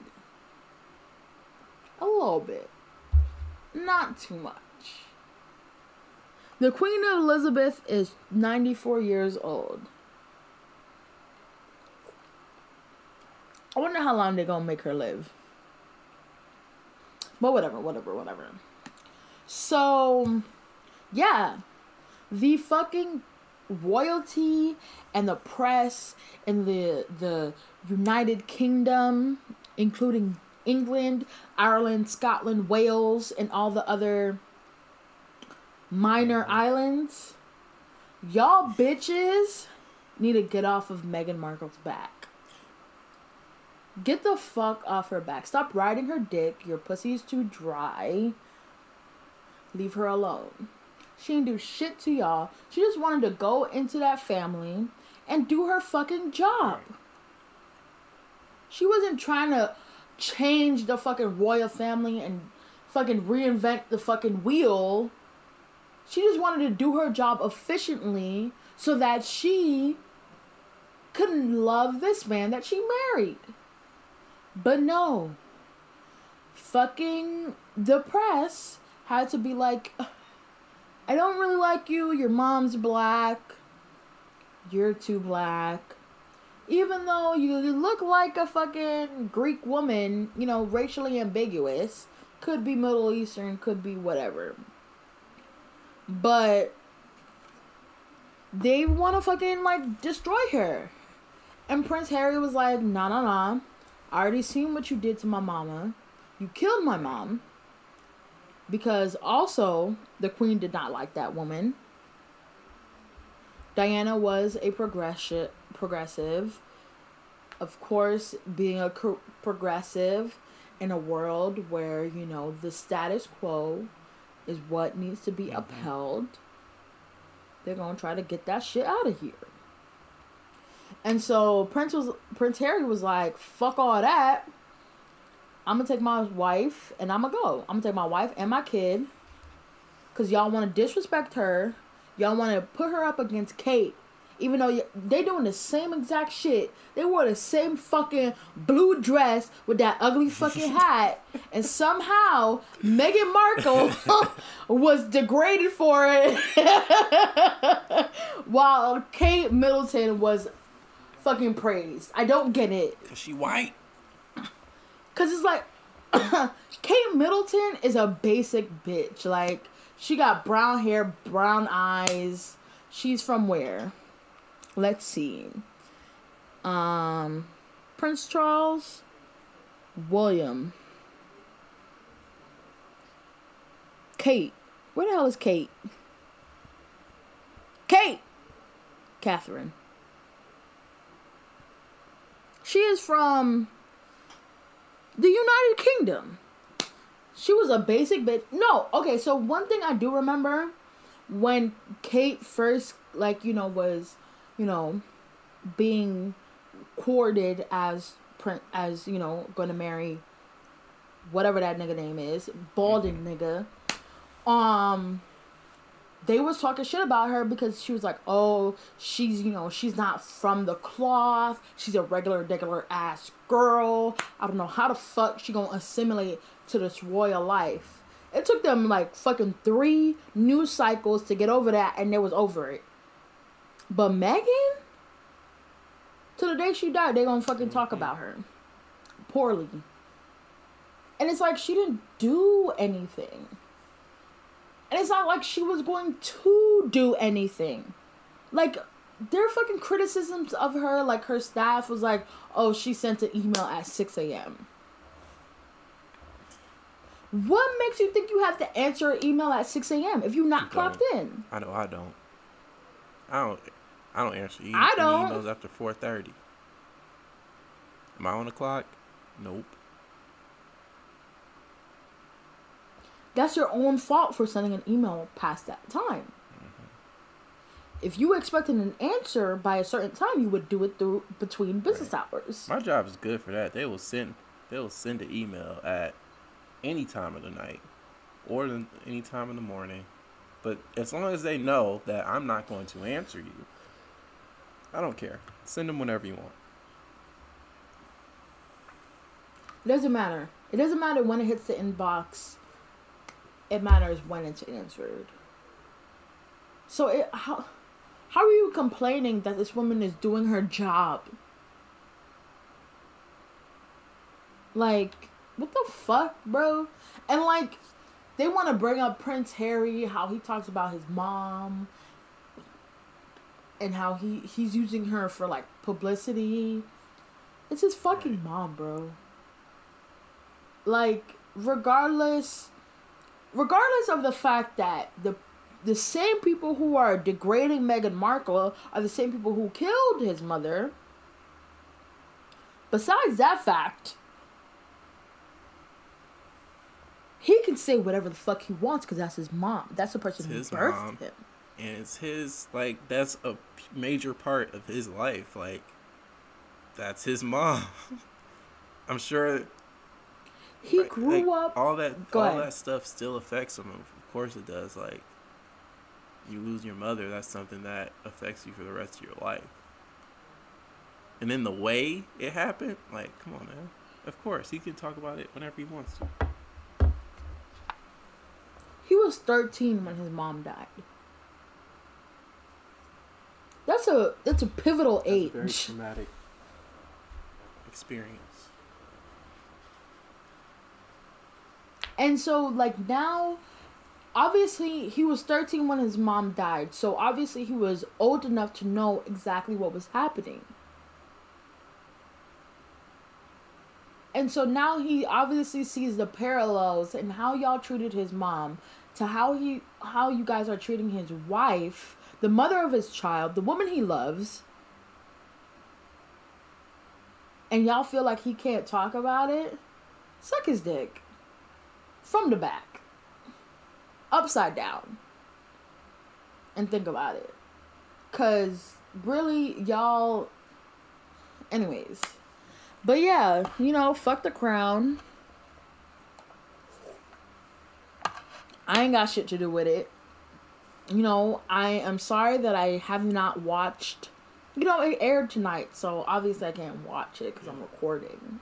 A little bit. Not too much. The Queen Elizabeth is ninety-four years old. I wonder how long they're gonna make her live. But whatever, whatever, whatever. So, yeah. The fucking royalty and the press and the the United Kingdom, including England, Ireland, Scotland, Wales, and all the other minor mm-hmm. islands, y'all bitches need to get off of Meghan Markle's back. Get the fuck off her back. Stop riding her dick. Your pussy's too dry. Leave her alone. She didn't do shit to y'all. She just wanted to go into that family and do her fucking job. She wasn't trying to change the fucking royal family and fucking reinvent the fucking wheel. She just wanted to do her job efficiently so that she could love this man that she married. But no. Fucking the press had to be like, I don't really like you. Your mom's black. You're too black. Even though you look like a fucking Greek woman, you know, racially ambiguous. Could be Middle Eastern, could be whatever. But they want to fucking, like, destroy her. And Prince Harry was like, nah, nah, nah. I already seen what you did to my mama. You killed my mom. Because also, the Queen did not like that woman. Diana was a progressi- progressive. Of course, being a co- progressive in a world where, you know, the status quo is what needs to be mm-hmm. upheld. They're going to try to get that shit out of here. And so Prince was Prince Harry was like, fuck all that. I'm going to take my wife and I'm going to go. I'm going to take my wife and my kid. Because y'all want to disrespect her. Y'all want to put her up against Kate. Even though they doing the same exact shit. They wore the same fucking blue dress with that ugly fucking hat. And somehow Meghan Markle was degraded for it. While Kate Middleton was fucking praised. I don't get it. Because she white. Because it's like, Kate Middleton is a basic bitch. Like, she got brown hair, brown eyes. She's from where? Let's see. Um, Prince Charles, William, Kate. Where the hell is Kate? Kate! Catherine. She is from the United Kingdom. She was a basic bitch. No, okay, so one thing I do remember when Kate first, like, you know, was, you know, being courted as, as you know, going to marry whatever that nigga name is, balding nigga. Um, they was talking shit about her because she was like, oh, she's, you know, she's not from the cloth. She's a regular, regular ass girl. I don't know how the fuck she gonna assimilate to this royal life. It took them like fucking three news cycles to get over that, and they was over it. But Megan, to the day she died, they gonna fucking talk about her poorly. And it's like she didn't do anything. And it's not like she was going to do anything. Like, their fucking criticisms of her, like her staff was like, oh, she sent an email at six a.m. What makes you think you have to answer an email at six a.m. if you're not clocked in? I know I don't. I don't I don't answer e- I don't. emails after four thirty. Am I on the clock? Nope. That's your own fault for sending an email past that time. Mm-hmm. If you expected an answer by a certain time, you would do it through between business right. hours. My job is good for that. They will send they will send an email at any time of the night or the, any time in the morning. But as long as they know that I'm not going to answer you, I don't care. Send them whenever you want. It doesn't matter. It doesn't matter when it hits the inbox. It matters when it's answered. So it, how how are you complaining that this woman is doing her job? Like, what the fuck, bro? And like, they want to bring up Prince Harry, how he talks about his mom, and how he he's using her for like publicity. It's his fucking mom, bro. Like, regardless. Regardless of the fact that the the same people who are degrading Meghan Markle are the same people who killed his mother. Besides that fact, he can say whatever the fuck he wants because that's his mom. That's the person who birthed mom, him. And it's his, like, that's a major part of his life. Like, that's his mom. I'm sure... He like, grew like, up. All that, Go all ahead. that stuff still affects him. Of course it does. Like, you lose your mother, that's something that affects you for the rest of your life. And then the way it happened, like, come on, man. Of course, he can talk about it whenever he wants to. He was thirteen when his mom died. That's a that's a pivotal that's age. A very traumatic experience. And so, like, now, obviously, he was thirteen when his mom died. So, obviously, he was old enough to know exactly what was happening. And so, now he obviously sees the parallels in how y'all treated his mom to how he, how you guys are treating his wife, the mother of his child, the woman he loves. And y'all feel like he can't talk about it? Suck his dick. From the back. Upside down. And think about it. Because, really, y'all... Anyways. But yeah, you know, fuck the crown. I ain't got shit to do with it. You know, I am sorry that I have not watched... You know, it aired tonight, so obviously I can't watch it because I'm recording.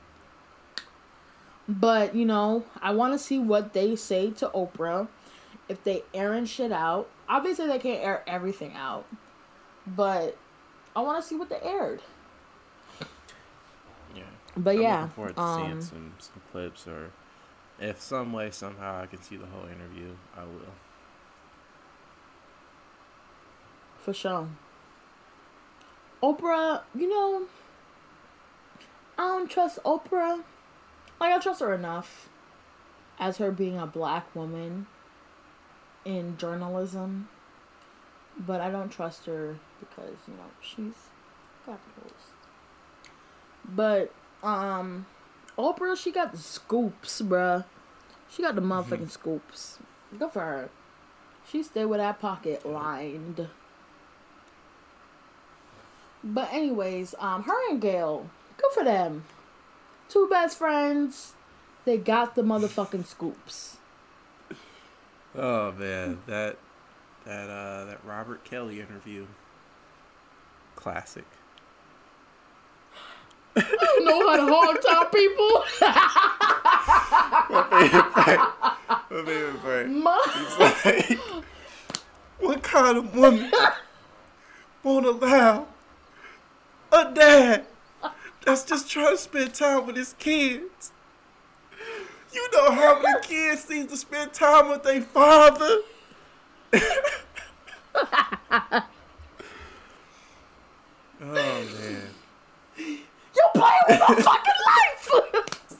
But, you know, I want to see what they say to Oprah. If they airing shit out. Obviously, they can't air everything out. But I want to see what they aired. Yeah. But I'm yeah. looking forward to um, seeing some, some clips. Or if some way, somehow, I can see the whole interview, I will. For sure. Oprah, you know, I don't trust Oprah. Like, I trust her enough as her being a black woman in journalism. But I don't trust her because, you know, she's capitalist. But, um, Oprah, she got the scoops, bruh. She got the motherfucking mm-hmm. scoops. Good for her. She stayed with that pocket lined. But anyways, um, her and Gayle, good for them. Two best friends. They got the motherfucking scoops. Oh man, that that uh that Robert Kelly interview. Classic. I don't know how to hog top people. My favorite part. My favorite part. My... He's like, what kind of woman won't allow a dad that's just trying to spend time with his kids? You know how many kids need to spend time with their father? Oh, man. You're playing with my fucking life!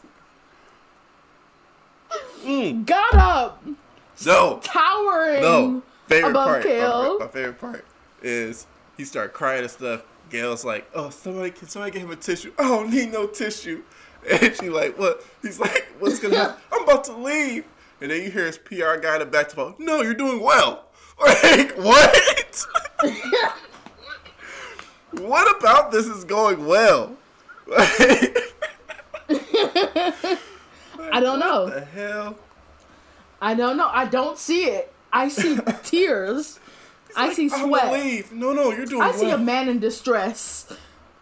mm. Got up. No. Towering. No. Favorite above part. Gayle. My, my favorite part is he started crying and stuff. Gayle's like, oh, somebody, can somebody get him a tissue? I don't need no tissue. And she like, what? He's like, what's going to happen? I'm about to leave. And then you hear his P R guy in the back to go, no, you're doing well. Like, what? What about this is going well? Like, I don't know. What the hell? I don't know. I don't see it. I see tears. He's I like, see I'm sweat. gonna leave. No, no, you're doing I well. see a man in distress.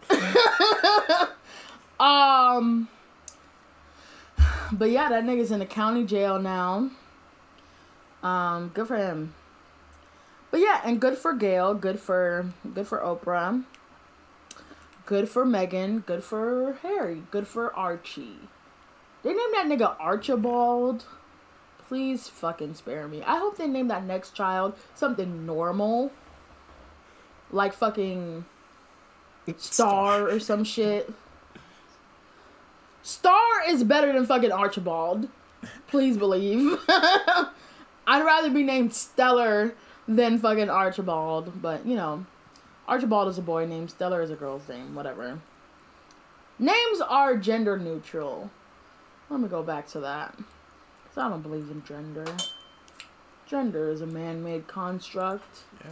um, but yeah, that nigga's in the county jail now. Um, good for him. But yeah, and good for Gayle. Good for good for Oprah. Good for Meghan. Good for Harry. Good for Archie. They named that nigga Archibald. Please fucking spare me. I hope they name that next child something normal. Like fucking Star or some shit. Star is better than fucking Archibald. Please believe. I'd rather be named Stellar than fucking Archibald. But, you know, Archibald is a boy name. Stellar is a girl's name. Whatever. Names are gender neutral. Let me go back to that. Because I don't believe in gender. Gender is a man-made construct. Yeah.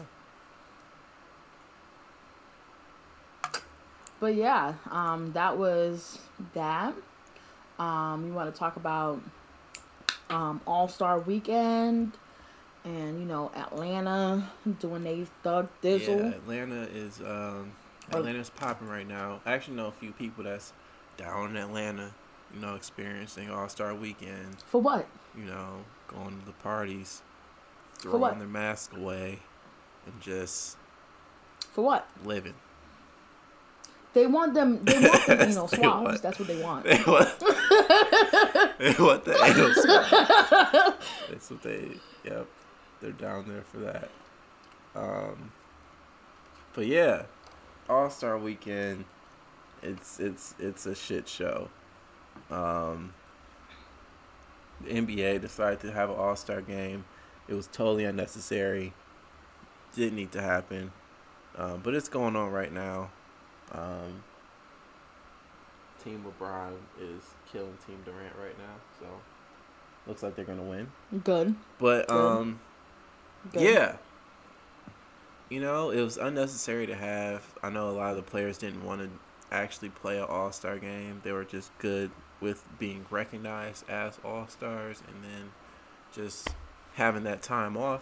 But yeah, um, that was that. Um, you want to talk about um, All-Star Weekend and, you know, Atlanta doing they thug thizzle. Yeah, Atlanta is, um, Atlanta's popping right now. I actually know a few people that's down in Atlanta, you know, experiencing All-Star Weekend. For what? You know, going to the parties, For throwing what? their mask away, and just For what? living. They want them, they want them anal They swabs. want- That's what they want. They want, they want the anal swab. That's what they, yep, they're down there for that. Um, but yeah, All-Star Weekend, it's it's it's a shit show. Um, the N B A decided to have an All-Star game. It was totally unnecessary. Didn't need to happen. Um, but it's going on right now. Um, Team LeBron is killing Team Durant right now, so looks like they're gonna win. Good. But Good. um, Good. yeah, you know, it was unnecessary to have. I know a lot of the players didn't want to actually play an All-Star game. They were just good with being recognized as All-Stars, and then just having that time off.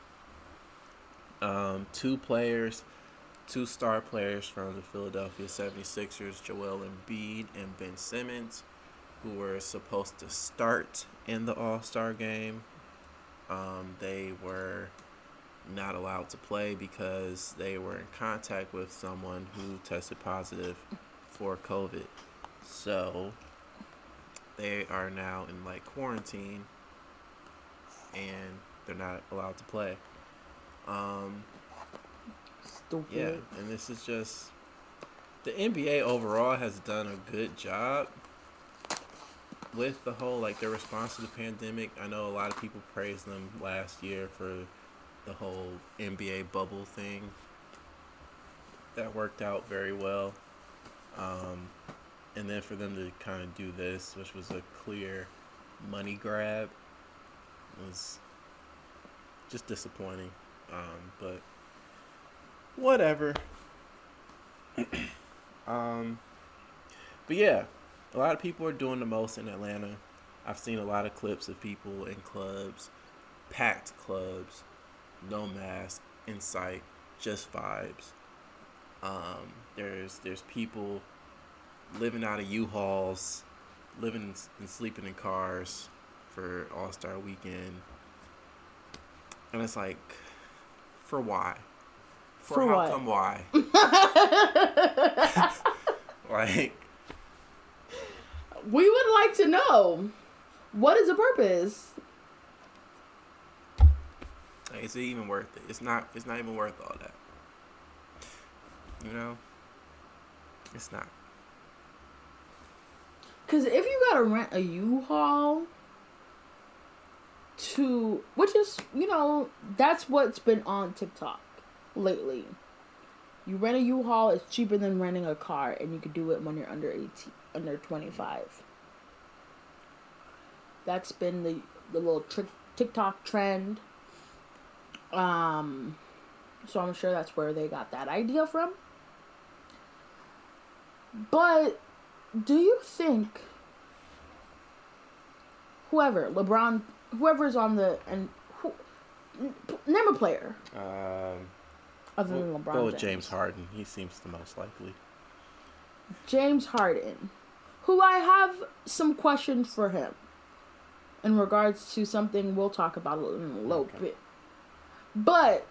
Um, two players. Two star players from the Philadelphia seventy-sixers, Joel Embiid and Ben Simmons, who were supposed to start in the All-Star game. Um, they were not allowed to play because they were in contact with someone who tested positive for COVID. So they are now in like quarantine and they're not allowed to play. Um, Stupid. Yeah, and this is just the N B A overall has done a good job with the whole, like, their response to the pandemic. I know a lot of people praised them last year for the whole N B A bubble thing. That worked out very well. Um, and then for them to kind of do this, which was a clear money grab, was just disappointing. Um, but whatever. um, but yeah, a lot of people are doing the most in Atlanta. I've seen a lot of clips of people in clubs, packed clubs, no mask, in sight, just vibes. Um, there's there's people living out of U-Hauls, living and sleeping in cars for All-Star Weekend. And it's like, for why? For, For how what? come why? Like, We would like to know, what is the purpose? like, is it even worth it? It's not. It's not even worth all that. You know, it's not. Because if you gotta rent a U-Haul to, which is, you know, that's what's been on TikTok lately. You rent a U-Haul, it's cheaper than renting a car, and you can do it when you're under eighteen, under twenty-five. That's been the, the little trick TikTok trend. Um, so I'm sure that's where they got that idea from. But do you think whoever LeBron, whoever's on the and who, name a player Um, other we'll than LeBron go with James. James Harden. He seems the most likely. James Harden, who I have some questions for him in regards to something we'll talk about in a little Okay. bit. But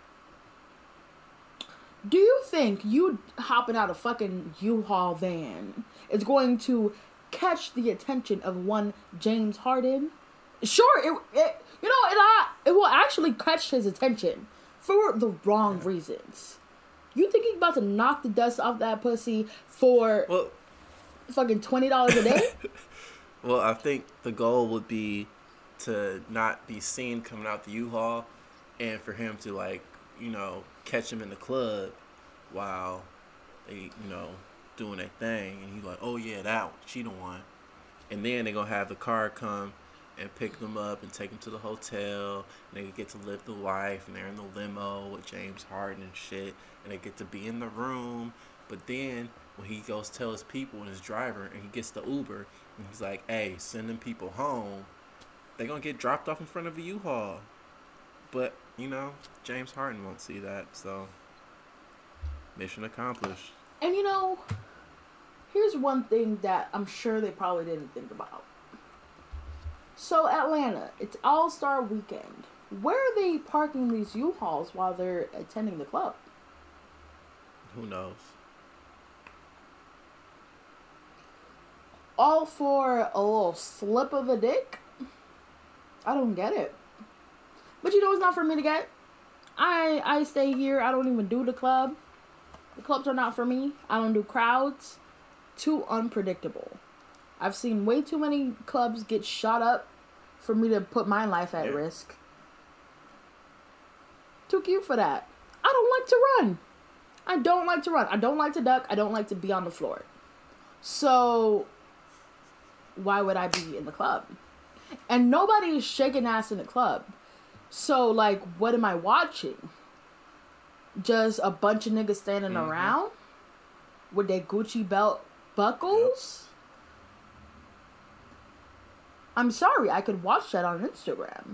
do you think you hopping out a fucking U-Haul van is going to catch the attention of one James Harden? Sure, it, it you know, it, uh, it will actually catch his attention for the wrong reasons. You think he's about to knock the dust off that pussy for Well, fucking twenty dollars a day? well, I think the goal would be to not be seen coming out the U-Haul, and for him to, like, you know, catch him in the club while they, you know, doing their thing, and he's like, oh yeah, that one, she the one. And then they're gonna have the car come and pick them up and take them to the hotel, and they get to live the life, and they're in the limo with James Harden and shit, and they get to be in the room. But then when he goes tell his people and his driver, and he gets the Uber, and he's like, hey, send them people home, they're gonna get dropped off in front of a U-Haul. But, you know, James Harden won't see that, so mission accomplished. And you know, here's one thing that I'm sure they probably didn't think about. So Atlanta, it's All-Star Weekend. Where are they parking these U-Hauls while they're attending the club? Who knows? All for a little slip of the dick? I don't get it. But you know it's not for me to get. I I stay here. I don't even do the club. The clubs are not for me. I don't do crowds. Too unpredictable. I've seen way too many clubs get shot up for me to put my life at Yeah. risk. Too cute for that. I don't like to run. I don't like to run. I don't like to duck. I don't like to be on the floor. So, why would I be in the club? And nobody is shaking ass in the club. So, like, what am I watching? Just a bunch of niggas standing Mhm. around with their Gucci belt buckles? I'm sorry, I could watch that on Instagram.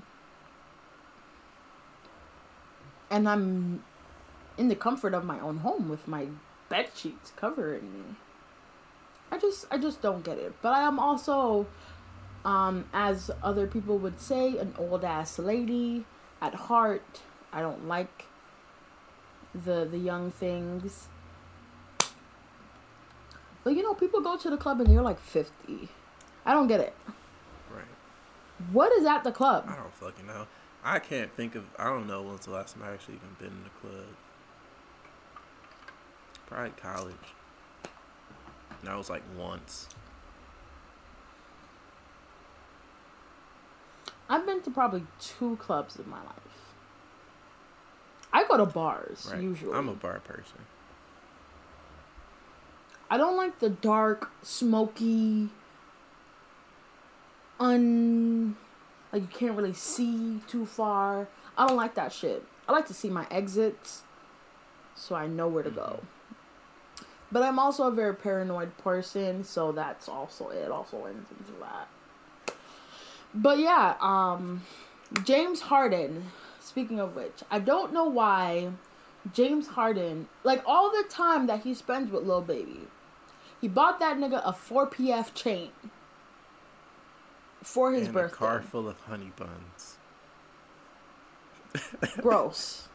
And I'm in the comfort of my own home with my bed sheets covering me. I just I just don't get it. But I am also, um, as other people would say, an old ass lady at heart. I don't like the the young things. But you know, people go to the club and they're like fifty. I don't get it. Right. What is at the club? I don't fucking know. I can't think of, I don't know when's the last time I actually even been in the club. Probably college. That was like once. I've been to probably two clubs in my life. I go to bars, Right. usually. I'm a bar person. I don't like the dark, smoky, un... like you can't really see too far. I don't like that shit. I like to see my exits so I know where to go. But I'm also a very paranoid person, so that's also it. Also ends into that. But yeah, um, James Harden, speaking of which, I don't know why James Harden, like all the time that he spends with Lil Baby, he bought that nigga a four P F chain for his and birthday. A car full of honey buns. Gross.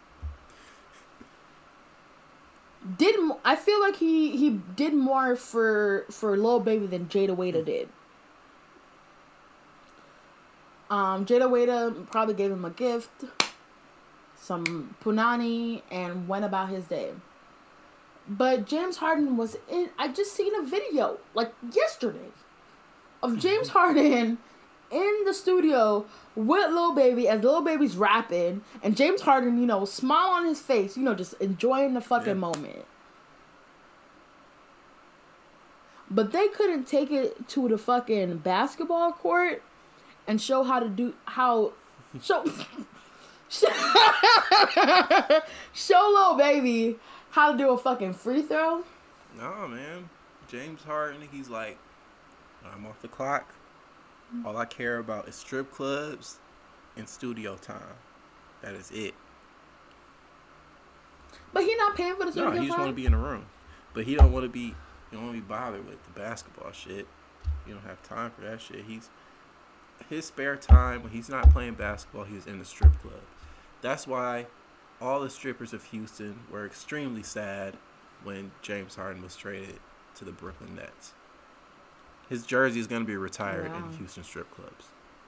Did I feel like he, he did more for for Lil Baby than Jada Waiter did. Um, Jada Waiter probably gave him a gift, some punani, and went about his day. But James Harden was in... I just seen a video, like yesterday, of James Harden in the studio with Lil Baby as Lil Baby's rapping, and James Harden, you know, smile on his face, you know, just enjoying the fucking yeah. moment. But they couldn't take it to the fucking basketball court and show how to do how show show Lil Baby how to do a fucking free throw. No, man. James Harden, he's like, I'm off the clock. All I care about is strip clubs and studio time. That is it. But he not paying for the studio time? No, he just want to be in the room. But he don't want to be, he don't want to be bothered with the basketball shit. He don't have time for that shit. He's, his spare time, when he's not playing basketball, he's in the strip club. That's why all the strippers of Houston were extremely sad when James Harden was traded to the Brooklyn Nets. His jersey is going to be retired wow. in Houston strip clubs.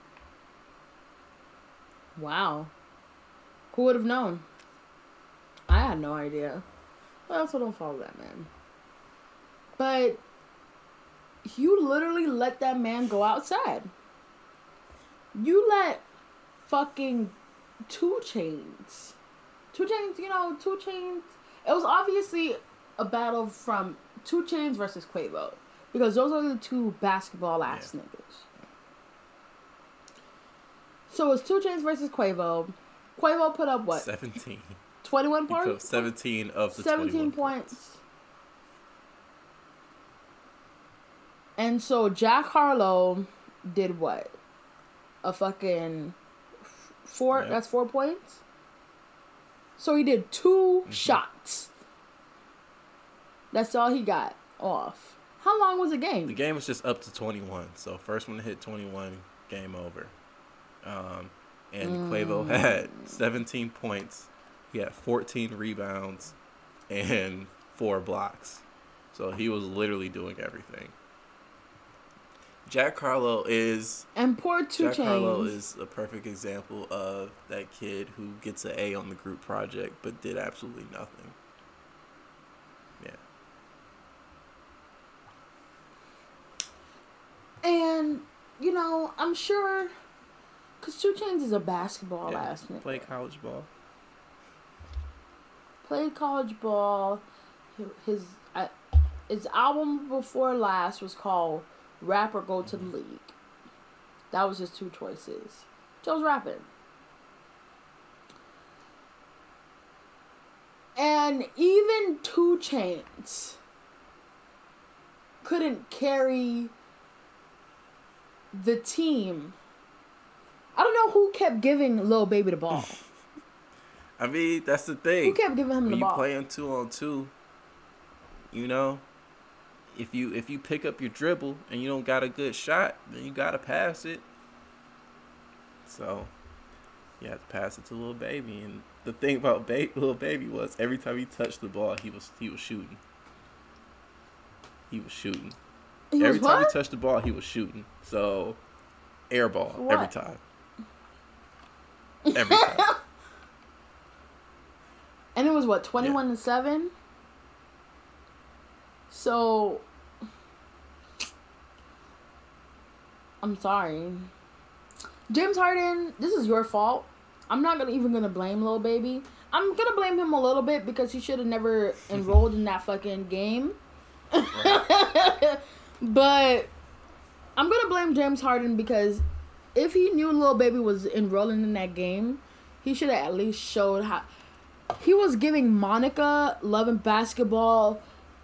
Wow. Who would have known? I had no idea. I also don't follow that man. But you literally let that man go outside. You let fucking two Chainz. two Chainz, you know, two Chainz. It was obviously a battle from two Chainz versus Quavo. Because those are the two basketball ass yeah. niggas. So it's two Chainz versus Quavo. Quavo put up what? seventeen. twenty-one points? He put up seventeen of the seventeen twenty-one points. points. And so Jack Harlow did what? A fucking four, yeah. that's four points? So he did two mm-hmm. shots. That's all he got off. How long was the game? The game was just up to twenty-one. So first one to hit twenty-one, game over. Um, and mm. Quavo had seventeen points. He had fourteen rebounds and four blocks. So he was literally doing everything. Jack Harlow is and poor two Jack Chainz. Harlow is a perfect example of that kid who gets an A on the group project but did absolutely nothing. Yeah. And you know, I'm sure, cause two Chainz is a basketball yeah, ass nigga. Played college ball. Played college ball. His uh, his album before last was called Rap or Go to the League. That was his two choices. Chose rapping. And even two Chainz couldn't carry the team. I don't know who kept giving Lil Baby the ball. I mean, that's the thing. Who kept giving him when the you ball? Playing two on two, you know, if you if you pick up your dribble and you don't got a good shot, then you gotta pass it. So you have to pass it to Lil Baby. And the thing about ba- Lil Baby was every time he touched the ball, he was he was shooting. He was shooting. He every was time what? he touched the ball, he was shooting. So air ball what? every time. Every time. And it was what, twenty-one yeah. to seven? So I'm sorry. James Harden, this is your fault. I'm not gonna even gonna blame Lil Baby. I'm gonna blame him a little bit because he should have never enrolled in that fucking game. Right. But I'm gonna blame James Harden because if he knew Lil Baby was enrolling in that game, he should have at least showed how. He was giving Monica Love and Basketball.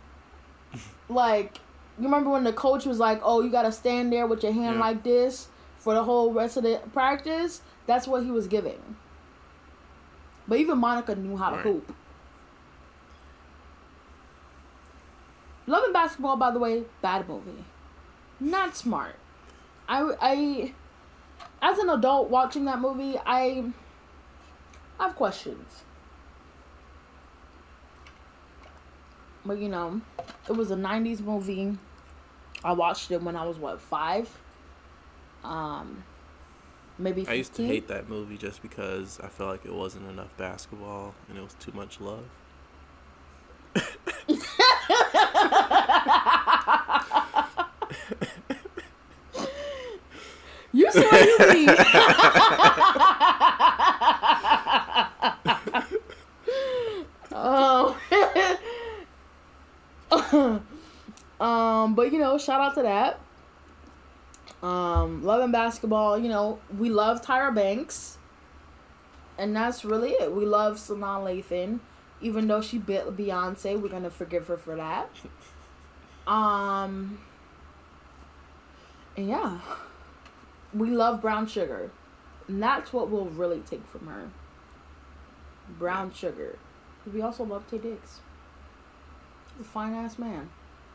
Like, you remember when the coach was like, "Oh, you gotta stand there with your hand yeah. like this for the whole rest of the practice." That's what he was giving. But even Monica knew how to right. hoop. Love and Basketball, by the way, bad movie. Not smart. I, I, as an adult watching that movie, I, I have questions. But, you know, it was a nineties movie. I watched it when I was, what, five? Um, maybe fifteen? I used to hate that movie just because I felt like it wasn't enough basketball and it was too much love. You see what you mean. Oh. um, but you know, shout out to that. Um, Love and Basketball, you know, we love Tyra Banks. And that's really it. We love Sanaa Lathan. Even though she bit Beyonce, we're gonna forgive her for that. Um, and yeah, we love Brown Sugar, and that's what we'll really take from her. Brown Sugar. We also love Tay Diggs. He's a fine ass man.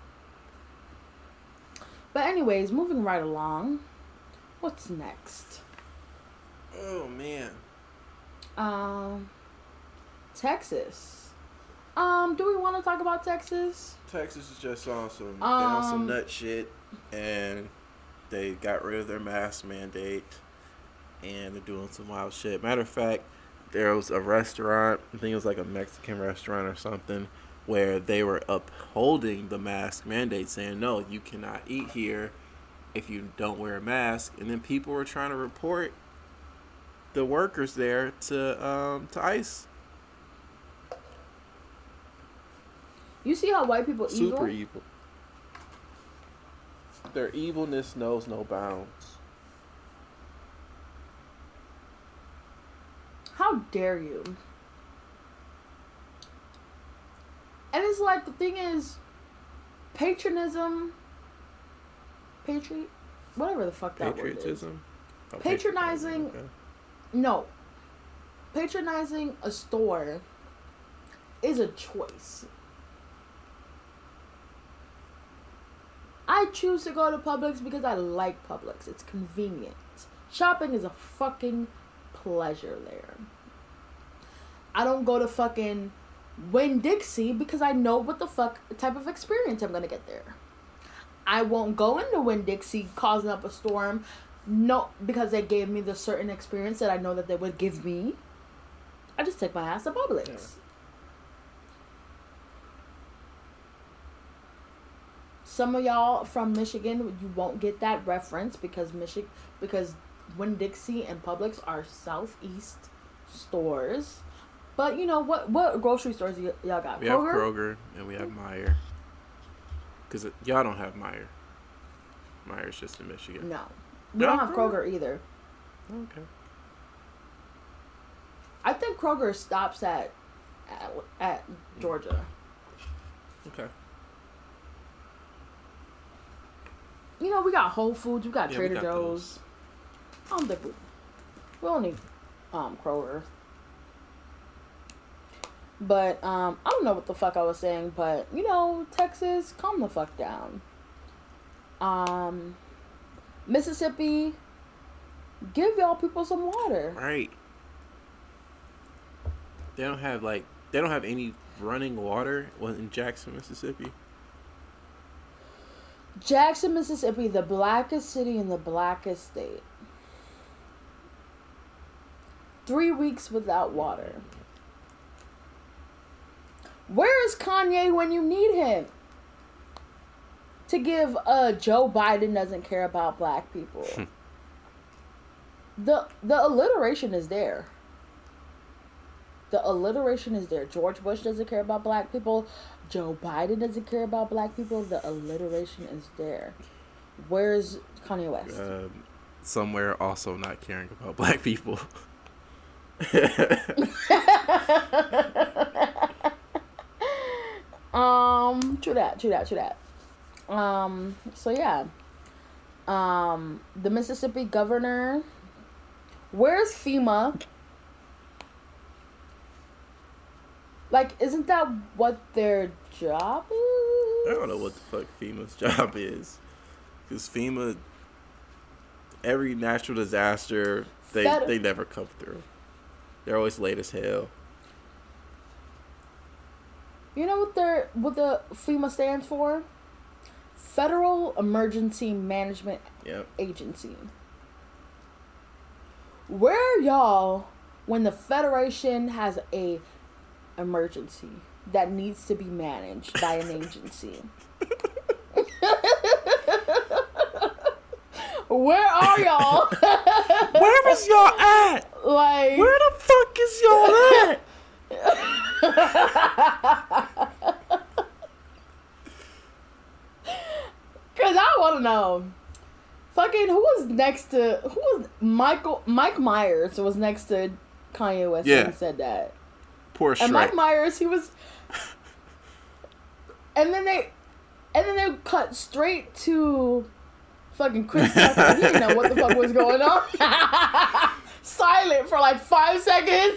But anyways, moving right along. What's next? Oh man. Um. Texas. Um, do we want to talk about Texas? Texas is just awesome. Um, they on some nut shit, and they got rid of their mask mandate, and they're doing some wild shit. Matter of fact, there was a restaurant, I think it was like a Mexican restaurant or something, where they were upholding the mask mandate, saying, no, you cannot eat here if you don't wear a mask. And then people were trying to report the workers there to um to ICE. You see how white people evil? Super evil. Their evilness knows no bounds. How dare you? And it's like, the thing is, patronism, patri, whatever the fuck that word is. Patriotism? Oh, patronizing, okay. No. Patronizing a store is a choice. I choose to go to Publix because I like Publix. It's convenient. Shopping is a fucking pleasure there. I don't go to fucking Winn-Dixie because I know what the fuck type of experience I'm gonna get there. I won't go into Winn-Dixie causing up a storm, no, because they gave me the certain experience that I know that they would give me. I just take my ass to Publix. Yeah. Some of y'all from Michigan, you won't get that reference because Michigan, because Winn-Dixie and Publix are southeast stores. But you know what? What grocery stores y- y'all got? We Kroger? have Kroger and we have Meijer. Cause y'all don't have Meijer. Meier's just in Michigan. No, we no, don't have Kroger? Kroger either. Okay. I think Kroger stops at at, at Georgia. Okay. You know, we got Whole Foods, we got yeah, Trader we got Joe's. Those. I don't think we, we don't need um, Kroger. But, um, I don't know what the fuck I was saying, but, you know, Texas, calm the fuck down. Um, Mississippi, give y'all people some water. Right. They don't have, like, they don't have any running water in Jackson, Mississippi. Jackson, Mississippi, the blackest city in the blackest state. Three weeks without water. Where is Kanye when you need him? to give uh Joe Biden doesn't care about black people. the the alliteration is there. The alliteration is there. George Bush doesn't care about black people. Joe Biden doesn't care about black people. The alliteration is there. Where's Kanye West? Um, somewhere also not caring about black people. um, true that, true that, true that. Um, so yeah. Um, the Mississippi governor. Where's FEMA? Like, isn't that what their job is? I don't know what the fuck FEMA's job is. Because FEMA, every natural disaster, they, Fed- they never come through. They're always late as hell. You know what their what the FEMA stands for? Federal Emergency Management Yep. Agency. Where are y'all when the Federation has a emergency that needs to be managed by an agency? Where are y'all? Where is y'all at? Like, where the fuck is y'all at? Cause I want to know. Fucking who was next to who was Michael Mike Myers was next to Kanye West Yeah. when he said that. Poor Shrek. And Mike Myers, he was, and then they, and then they cut straight to fucking Chris Tucker. He didn't know what the fuck was going on. Silent for like five seconds.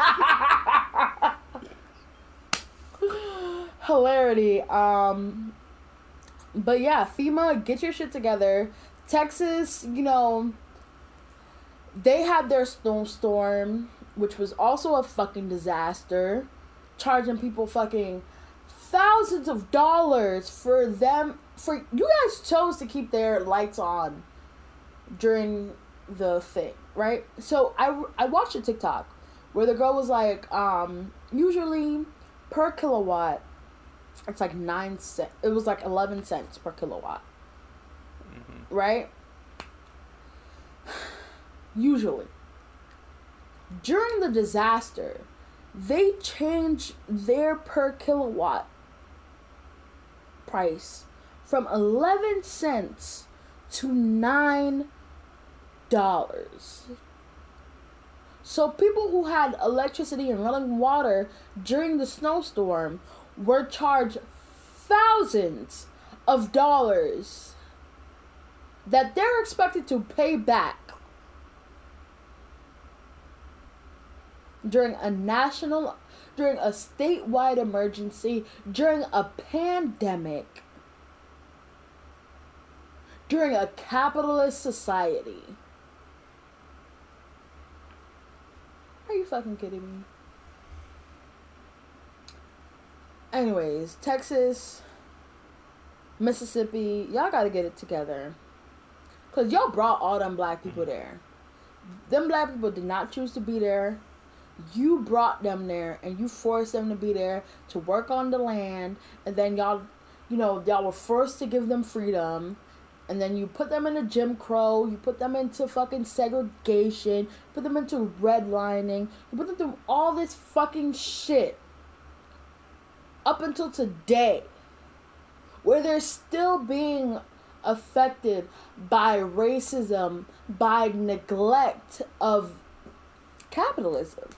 Hilarity. Um, but yeah, FEMA, get your shit together. Texas, you know, they had their snowstorm, which was also a fucking disaster, charging people fucking thousands of dollars for them. For you guys chose to keep their lights on during the thing, right? So I, I watched a TikTok where the girl was like, um, usually per kilowatt, it's like nine cents. It was like eleven cents per kilowatt, mm-hmm. right? Usually. During the disaster, they changed their per kilowatt price from eleven cents to nine dollars. So people who had electricity and running water during the snowstorm were charged thousands of dollars that they're expected to pay back during a national, during a statewide emergency, during a pandemic, during a capitalist society. Are you fucking kidding me? Anyways, Texas, Mississippi, y'all gotta get it together. Because y'all brought all them black people there. Them black people did not choose to be there. You brought them there and you forced them to be there to work on the land. And then y'all, you know, y'all were forced to give them freedom. And then you put them into Jim Crow. You put them into fucking segregation. Put them into redlining. You put them through all this fucking shit. Up until today. Where they're still being affected by racism. By neglect of capitalism.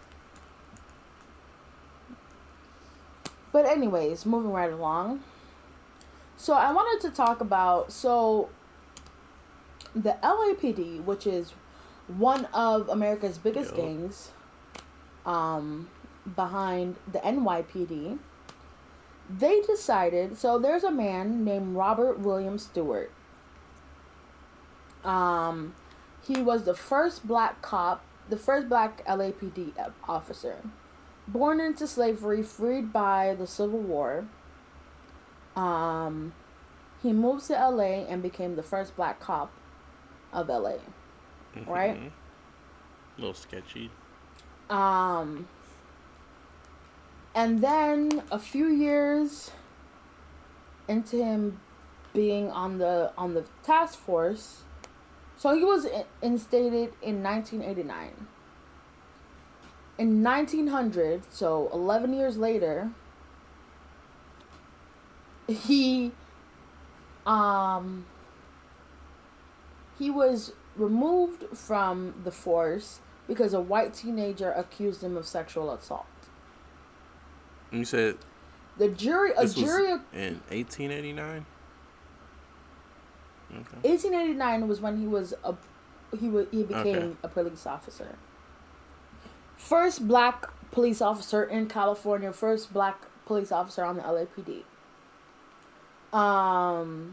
But anyways, moving right along. So I wanted to talk about, so the L A P D, which is one of America's biggest Yo. gangs, um, behind the N Y P D, they decided, so there's a man named Robert William Stewart. Um, he was the first black cop, the first black L A P D officer. Born into slavery, freed by the Civil War. Um, he moved to L A and became the first black cop of L A. Mm-hmm. Right? A little sketchy. Um, and then a few years into him being on the on the task force. So he was instated in nineteen eighty-nine. In nineteen hundred, so eleven years later, he um he was removed from the force because a white teenager accused him of sexual assault. You said the jury a this jury was in eighteen eighty-nine? Okay. eighteen eighty-nine was when he was a he was, he became okay. a police officer. First black police officer in California, first black police officer on the L A P D. Um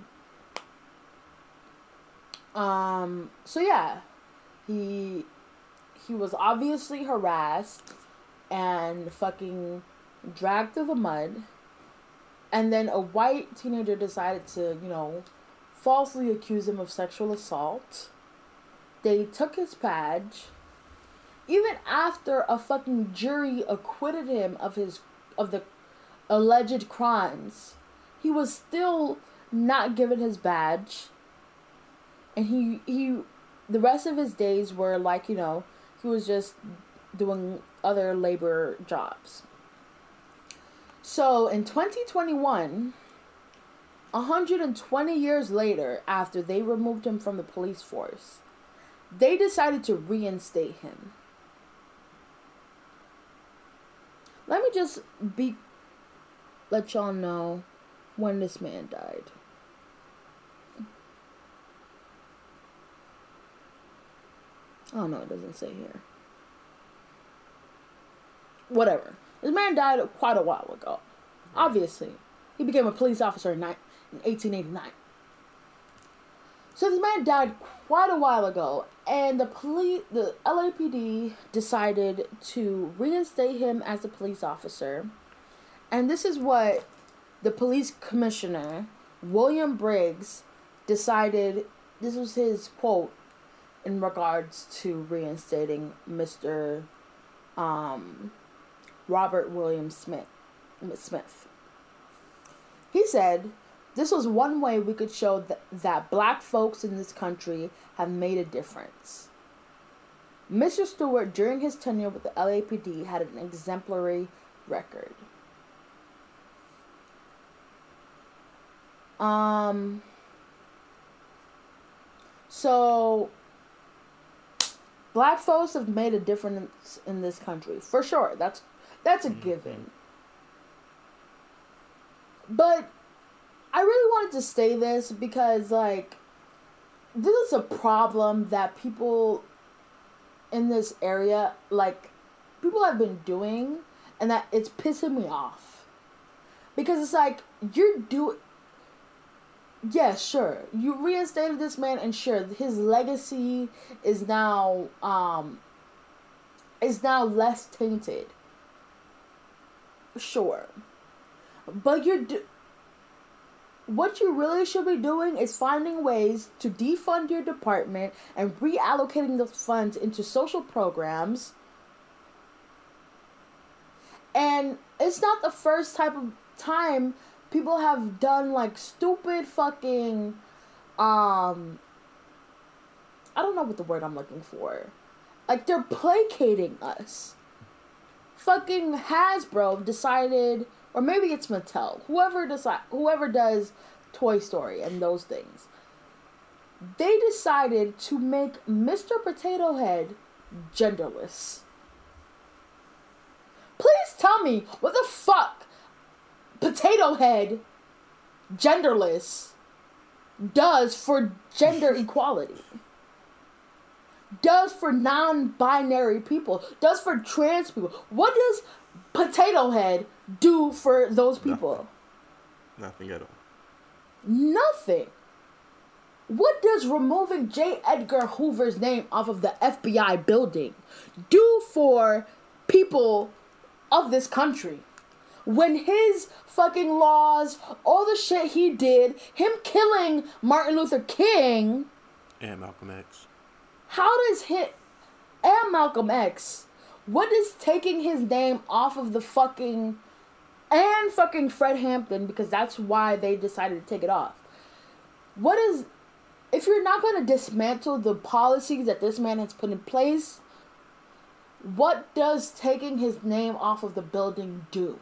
Um, so yeah, he, he was obviously harassed and fucking dragged through the mud. And then a white teenager decided to, you know, falsely accuse him of sexual assault. They took his badge. Even after a fucking jury acquitted him of his, of the alleged crimes, he was still not given his badge. And he, he, the rest of his days were like, you know, he was just doing other labor jobs. So in twenty twenty-one, one hundred twenty years later, after they removed him from the police force, they decided to reinstate him. Let me just be, let y'all know when this man died. Oh no, it doesn't say here. Whatever. This man died quite a while ago. Obviously. He became a police officer in eighteen eighty-nine. So this man died quite a while ago, and the police, the L A P D decided to reinstate him as a police officer. And this is what the police commissioner, William Briggs, decided. This was his quote in regards to reinstating Mister Um, Robert William Smith. Smith. He said, "This was one way we could show that, that black folks in this country have made a difference. Mister Stewart, during his tenure with the L A P D, had an exemplary record." Um, so, black folks have made a difference in this country. For sure. That's, that's a given. But I really wanted to say this because, like, this is a problem that people in this area, like, people have been doing, and that it's pissing me off. Because it's like, you're doing, yeah, sure, you reinstated this man, and sure, his legacy is now, um, is now less tainted. Sure. But you're do- what you really should be doing is finding ways to defund your department and reallocating those funds into social programs. And it's not the first type of time people have done, like, stupid fucking, um, I don't know what the word I'm looking for. Like, they're placating us. Fucking Hasbro decided, or maybe it's Mattel, whoever decide, whoever does Toy Story and those things, they decided to make Mister Potato Head genderless. Please tell me what the fuck Potato Head genderless does for gender equality, does for non-binary people, does for trans people. What does Potato Head do for those people? Nothing. Nothing at all. Nothing. What does removing J. Edgar Hoover's name off of the F B I building do for people of this country? When his fucking laws, all the shit he did, him killing Martin Luther King and Malcolm X. How does hit and Malcolm X, what does taking his name off of the fucking, and fucking Fred Hampton, because that's why they decided to take it off. what is, if you're not going to dismantle the policies that this man has put in place, what does taking his name off of the building do?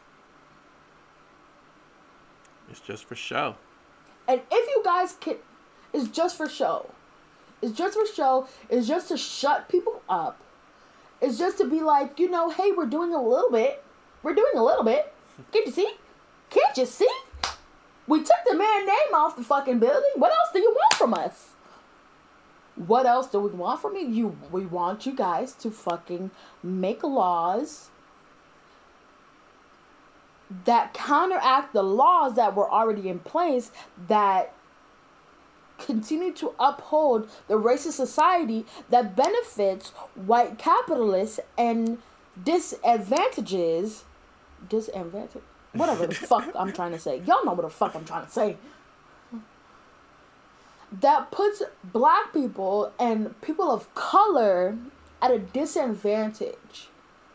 It's just for show. And if you guys can, it's just for show. It's just for show. It's just to shut people up. It's just to be like, you know, hey, we're doing a little bit. We're doing a little bit. Can't you see? Can't you see? We took the man's name off the fucking building. What else do you want from us? What else do we want from you? You, we want you guys to fucking make laws that counteract the laws that were already in place that continue to uphold the racist society that benefits white capitalists and disadvantages disadvantage whatever the fuck I'm trying to say. Y'all know what the fuck I'm trying to say. That puts black people and people of color at a disadvantage.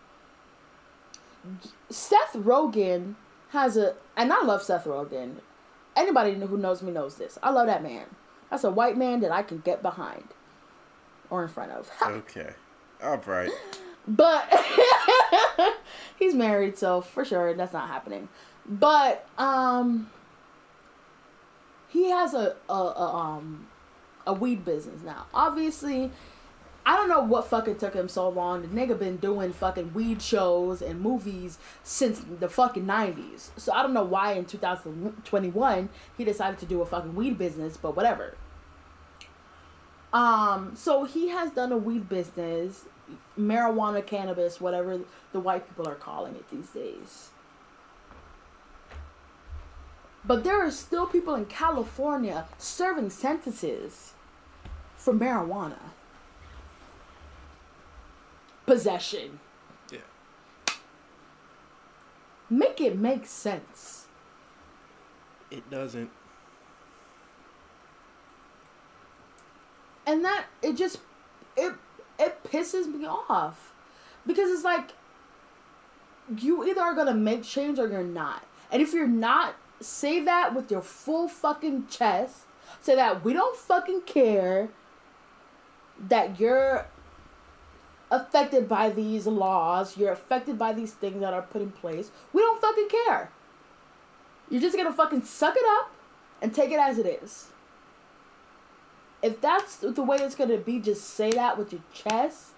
Seth Rogen has a, and I love Seth Rogen. Anybody who knows me knows this. I love that man. That's a white man that I can get behind or in front of. Okay. All right. But he's married, so for sure that's not happening. But um he has a, a, a um a weed business now. Obviously, I don't know what fucking took him so long. The nigga been doing fucking weed shows and movies since the fucking nineties. So I don't know why in two thousand twenty-one he decided to do a fucking weed business, but whatever. Um, so he has done a weed business, marijuana, cannabis, whatever the white people are calling it these days. But there are still people in California serving sentences for marijuana possession. Yeah. Make it make sense. It doesn't. And that, it just, it, it pisses me off. Because it's like, you either are going to make change or you're not. And if you're not, say that with your full fucking chest. Say that we don't fucking care that you're affected by these laws. You're affected by these things that are put in place. We don't fucking care. You're just going to fucking suck it up and take it as it is. If that's the way it's going to be, just say that with your chest.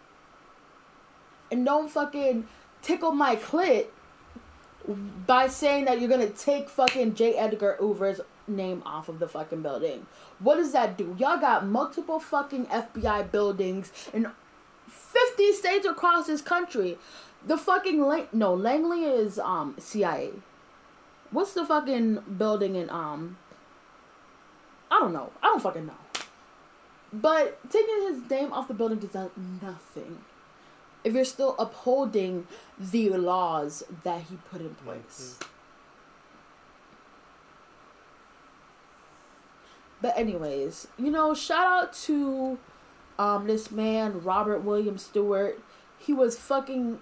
And don't fucking tickle my clit by saying that you're going to take fucking J. Edgar Hoover's name off of the fucking building. What does that do? Y'all got multiple fucking F B I buildings in fifty states across this country. The fucking... Lang- no, Langley is um C I A. What's the fucking building in... um? I don't know. I don't fucking know. But taking his name off the building does nothing if you're still upholding the laws that he put in place. Mm-hmm. But anyways, you know, shout out to um this man, Robert William Stewart. He was fucking...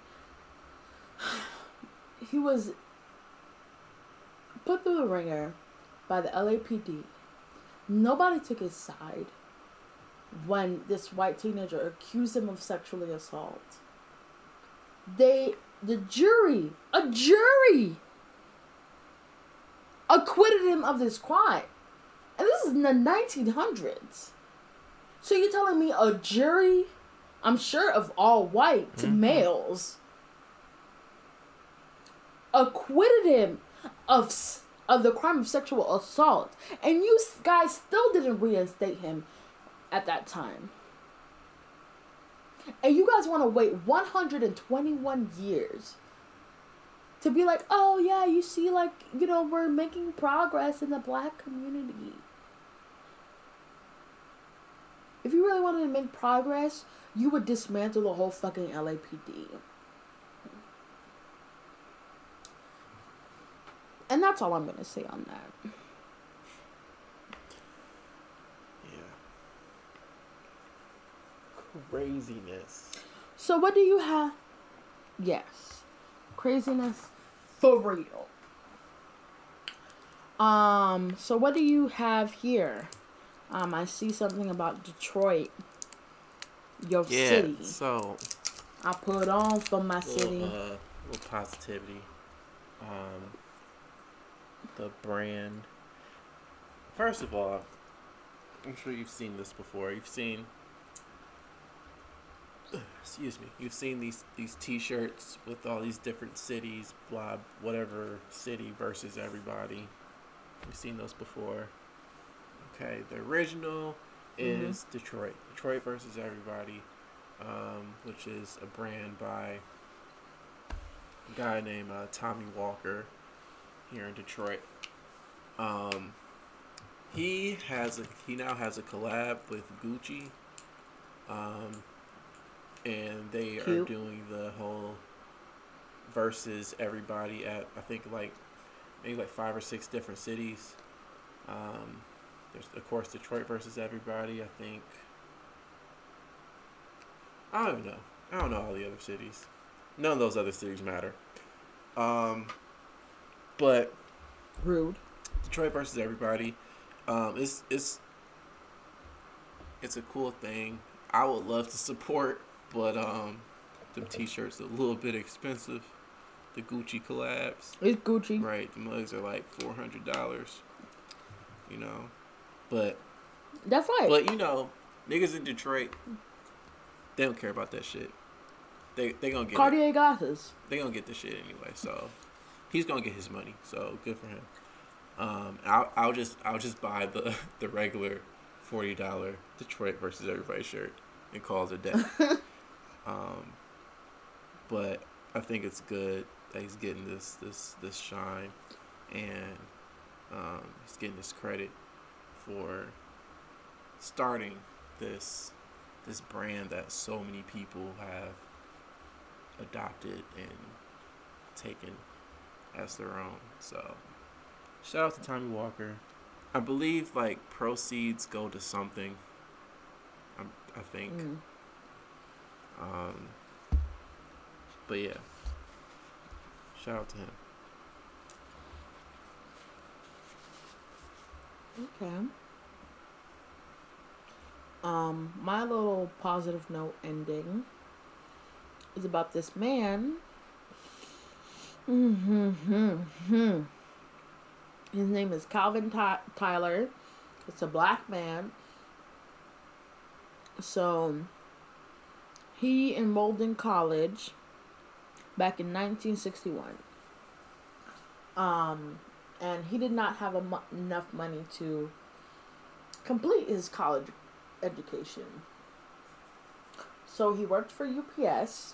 He was put through the ringer by the L A P D. Nobody took his side when this white teenager accused him of sexually assault. They, the jury, a jury, acquitted him of this crime. And this is in the nineteen hundreds. So you're telling me a jury, I'm sure of all white mm-hmm. males, acquitted him of of the crime of sexual assault, and you guys still didn't reinstate him at that time. And you guys want to wait one hundred twenty-one years to be like, oh yeah, you see, like, you know, we're making progress in the black community. If you really wanted to make progress, you would dismantle the whole fucking L A P D. And that's all I'm going to say on that. Craziness. So what do you have? Yes. Craziness for real. Um, so what do you have here? Um, I see something about Detroit, your Yeah, city. so I put on for my little city. uh little positivity. Um, the brand. First of all, I'm sure you've seen this before. You've seen, excuse me, you've seen these these T-shirts with all these different cities, blah, whatever city versus everybody. We've seen those before. Okay, the original Mm-hmm. is Detroit. Detroit versus everybody, um, which is a brand by a guy named uh, Tommy Walker here in Detroit. Um, he has a he now has a collab with Gucci, um, and they are Cute. doing the whole versus everybody at I think like maybe like five or six different cities. Um, there's of course Detroit versus everybody. I think I don't even know. I don't know all the other cities. None of those other cities matter. Um, but Rude. Detroit versus everybody. Um, it's it's it's a cool thing. I would love to support, but um, them T-shirts are a little bit expensive. The Gucci collabs, It's Gucci. right? The mugs are like four hundred dollars. You know, but That's right. but you know, niggas in Detroit, they don't care about that shit. They they gonna get it. Cartier glasses. They gonna get the shit anyway. So he's gonna get his money. So good for him. Um, I'll I'll just I'll just buy the the regular forty dollar Detroit versus everybody shirt and call it a day. um, but I think it's good that he's getting this this this shine, and um, he's getting this credit for starting this this brand that so many people have adopted and taken as their own. So shout out to Tommy Walker. I believe like proceeds go to something. I'm, I think. Mm. Um, but yeah, shout out to him. Okay. Um, my little positive note ending is about this man. Mm-hmm. His name is Calvin Ty- Tyler. It's a black man. So he enrolled in college back in nineteen sixty-one. Um, and he did not have a mu- enough money to complete his college education. So he worked for U P S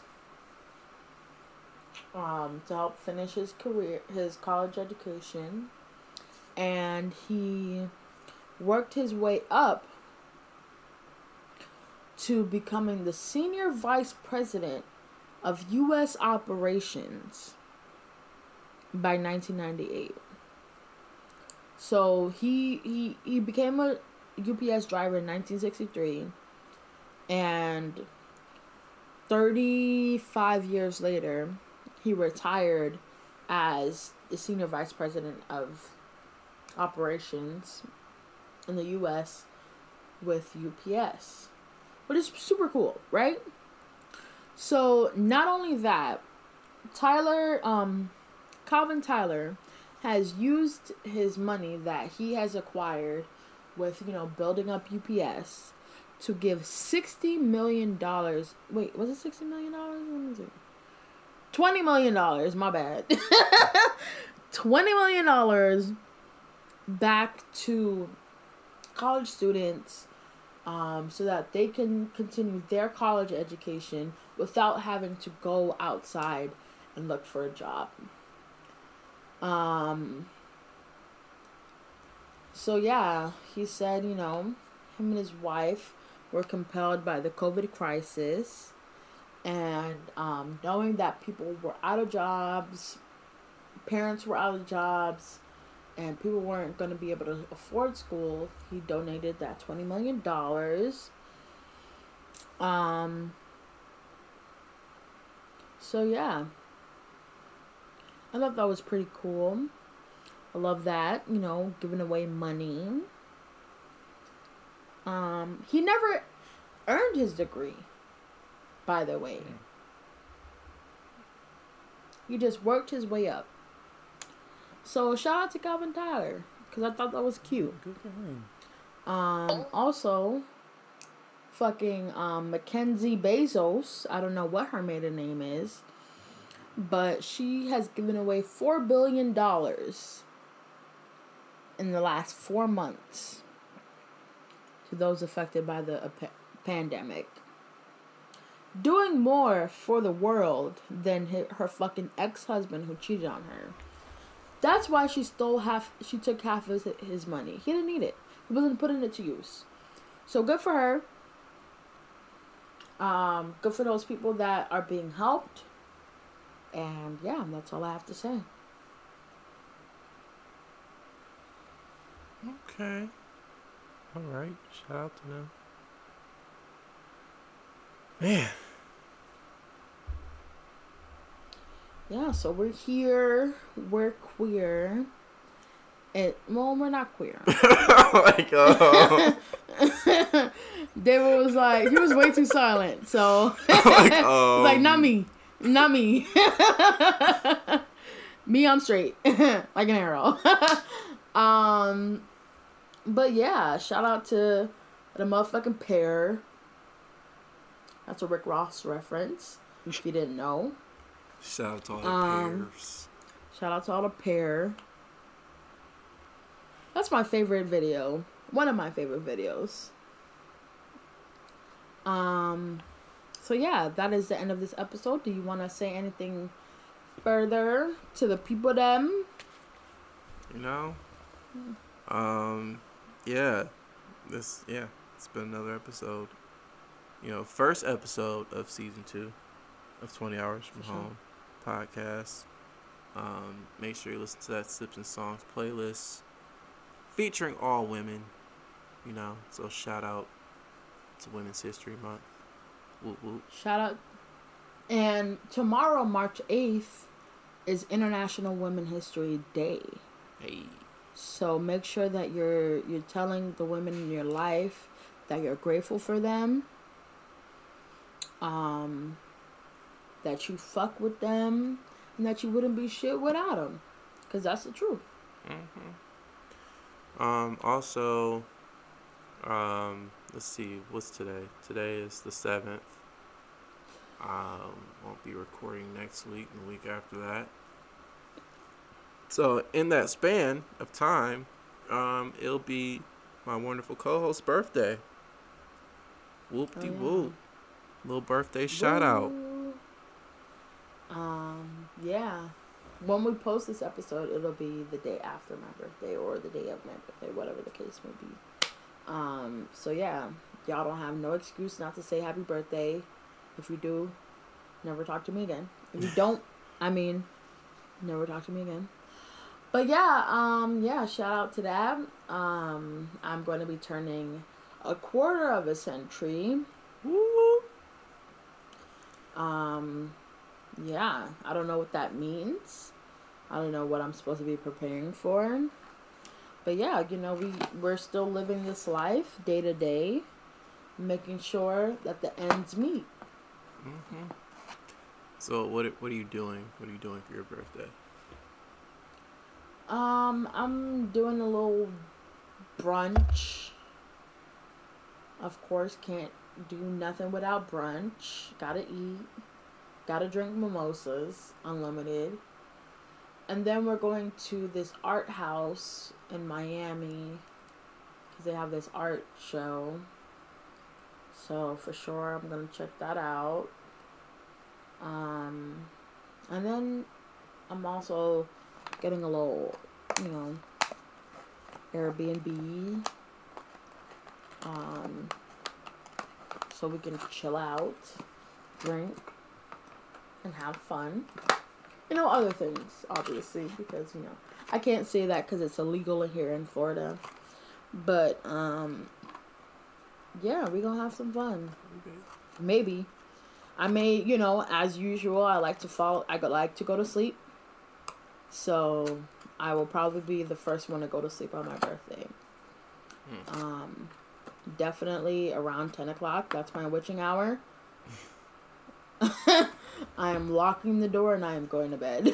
um, to help finish his career, his college education, and he worked his way up to becoming the senior vice president of U S operations by nineteen ninety-eight. So he he he became a U P S driver in nineteen sixty-three, and thirty-five years later, he retired as the senior vice president of operations in the U S with U P S, which is super cool, right? So not only that, Tyler, um, Calvin Tyler, has used his money that he has acquired with, you know, building up U P S to give sixty million dollars. Wait, was it sixty million dollars? What was it? twenty million dollars, my bad. twenty million dollars back to college students um, so that they can continue their college education without having to go outside and look for a job. Um, so yeah, he said, you know, him and his wife were compelled by the COVID crisis, and um, knowing that people were out of jobs, parents were out of jobs, and people weren't going to be able to afford school, he donated that twenty million dollars. Um, so yeah, I thought that was pretty cool. I love that, you know, giving away money. Um, he never earned his degree, by the way. Mm. He just worked his way up. So shout out to Calvin Tyler, because I thought that was cute. Good guy. Um, also, fucking um, Mackenzie Bezos, I don't know what her maiden name is, but she has given away four billion dollars in the last four months to those affected by the uh, pandemic. Doing more for the world than her, her fucking ex-husband who cheated on her. That's why she stole half, she took half of his, his money. He didn't need it. He wasn't putting it to use. So good for her. Um, good for those people that are being helped. And yeah, that's all I have to say. Okay. All right. Shout out to them. Man. Yeah, so we're here. We're queer. It, well, we're not queer. Oh my god. David was like, he was way too silent. So, like, um... like, not me. Not me. Me, I'm straight. Like an arrow. um, But yeah, shout out to the motherfucking pair. That's a Rick Ross reference, if you didn't know. Shout out to all the um, pairs. Shout out to all the pair. That's my favorite video. One of my favorite videos. Um, so yeah, that is the end of this episode. Do you want to say anything further to the people them? You know? Um, yeah. This, yeah, it's been another episode. You know, first episode of season two of twenty Hours from sure. Home podcast. Um, make sure you listen to that Sips and Songs playlist featuring all women. You know, so shout out to Women's History Month. Whoop, whoop. Shout out. And tomorrow, March eighth, is International Women History Day. Hey. So make sure that you're you're telling the women in your life that you're grateful for them. Um, that you fuck with them, and that you wouldn't be shit without them, because that's the truth. Mm-hmm. Um. Also, um. Let's see. What's today? Today is the seventh. Um. Won't be recording next week and the week after that. So in that span of time, um, it'll be my wonderful co-host's birthday. Whoop-de-whoop. Oh, yeah. Little birthday shout out. Um, yeah. When we post this episode, it'll be the day after my birthday or the day of my birthday, whatever the case may be. Um, so yeah, y'all don't have no excuse not to say happy birthday. If you do, never talk to me again. If you don't, I mean, never talk to me again. But yeah, um, yeah, shout out to that. Um, I'm going to be turning a quarter of a century. Woo! Um, yeah, I don't know what that means. I don't know what I'm supposed to be preparing for. But yeah, you know, we, we're still living this life day to day, making sure that the ends meet. Mm-hmm. So what what are you doing? What are you doing for your birthday? Um, I'm doing a little brunch. Of course, can't do nothing without brunch. Gotta eat. Gotta drink mimosas, unlimited. And then we're going to this art house in Miami because they have this art show. So for sure, I'm gonna check that out. Um, and then I'm also getting a little, you know, Airbnb. Um, so we can chill out, drink, and have fun. You know, other things, obviously, because, you know, I can't say that because it's illegal here in Florida. But, um, yeah, we're going to have some fun. Okay. Maybe. I may, you know, as usual, I like to fall, I like to go to sleep. So, I will probably be the first one to go to sleep on my birthday. Hmm. Um, definitely around ten o'clock. That's my witching hour. I am locking the door and I am going to bed.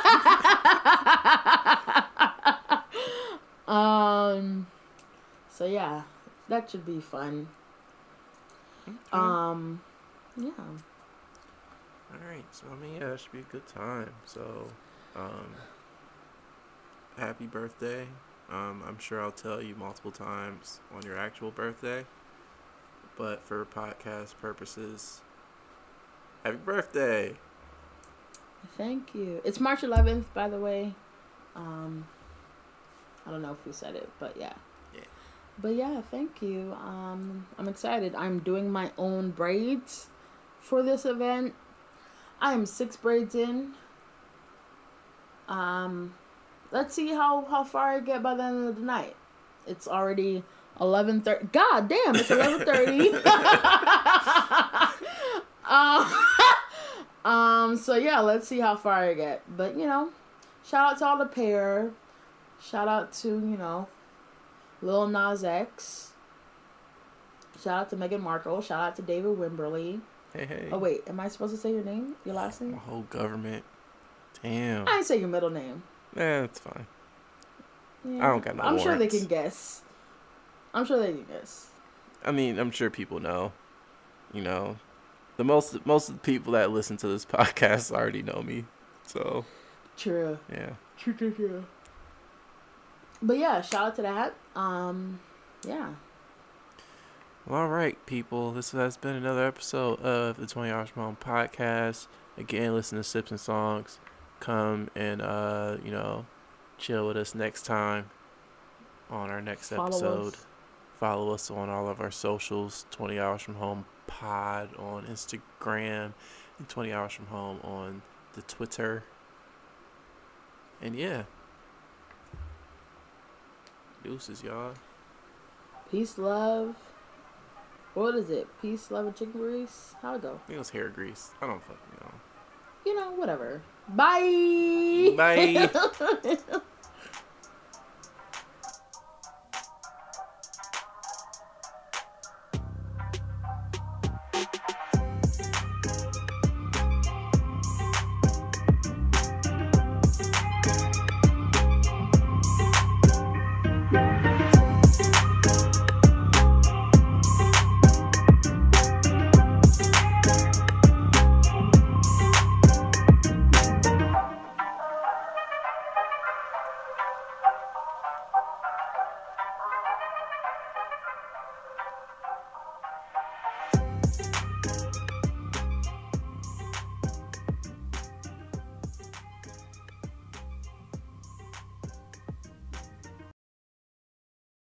um, so yeah, that should be fun. Okay. Um, yeah. All right, so I mean, yeah, that should be a good time. So, um, happy birthday. Um, I'm sure I'll tell you multiple times on your actual birthday, but for podcast purposes, happy birthday. Thank you. It's March eleventh, by the way. Um, I don't know if we said it, but yeah. Yeah. But yeah, thank you. Um, I'm excited. I'm doing my own braids for this event. I am six braids in. Um, let's see how, how far I get by the end of the night. It's already eleven thirty. God damn, it's eleven thirty. um, um, so yeah, let's see how far I get. But, you know, shout out to all the pair. Shout out to, you know, Lil Nas X. Shout out to Meghan Markle. Shout out to David Wimberly. Hey, hey. Oh, wait. Am I supposed to say your name? Your last name? My whole government. Damn. I didn't say your middle name. Yeah, it's fine. Yeah. I don't got no I'm warrants. sure they can guess. I'm sure they can guess. I mean, I'm sure people know. You know, the most most of the people that listen to this podcast already know me. So. True. Yeah. True, true, true. But yeah, shout out to that. Um, yeah. Well, all right, people. This has been another episode of the twenty Hours from Home podcast. Again, listen to Sips and Songs. Come and, uh, you know, chill with us next time on our next Follow episode. us. Follow us on all of our socials. twenty Hours from Home pod on Instagram. And twenty Hours from Home on the Twitter. And yeah. Deuces, y'all. Peace, love. What is it? Peace, love, and chicken grease? How'd it go? I think it was hair grease. I don't fucking know. You know, whatever. Bye. Bye.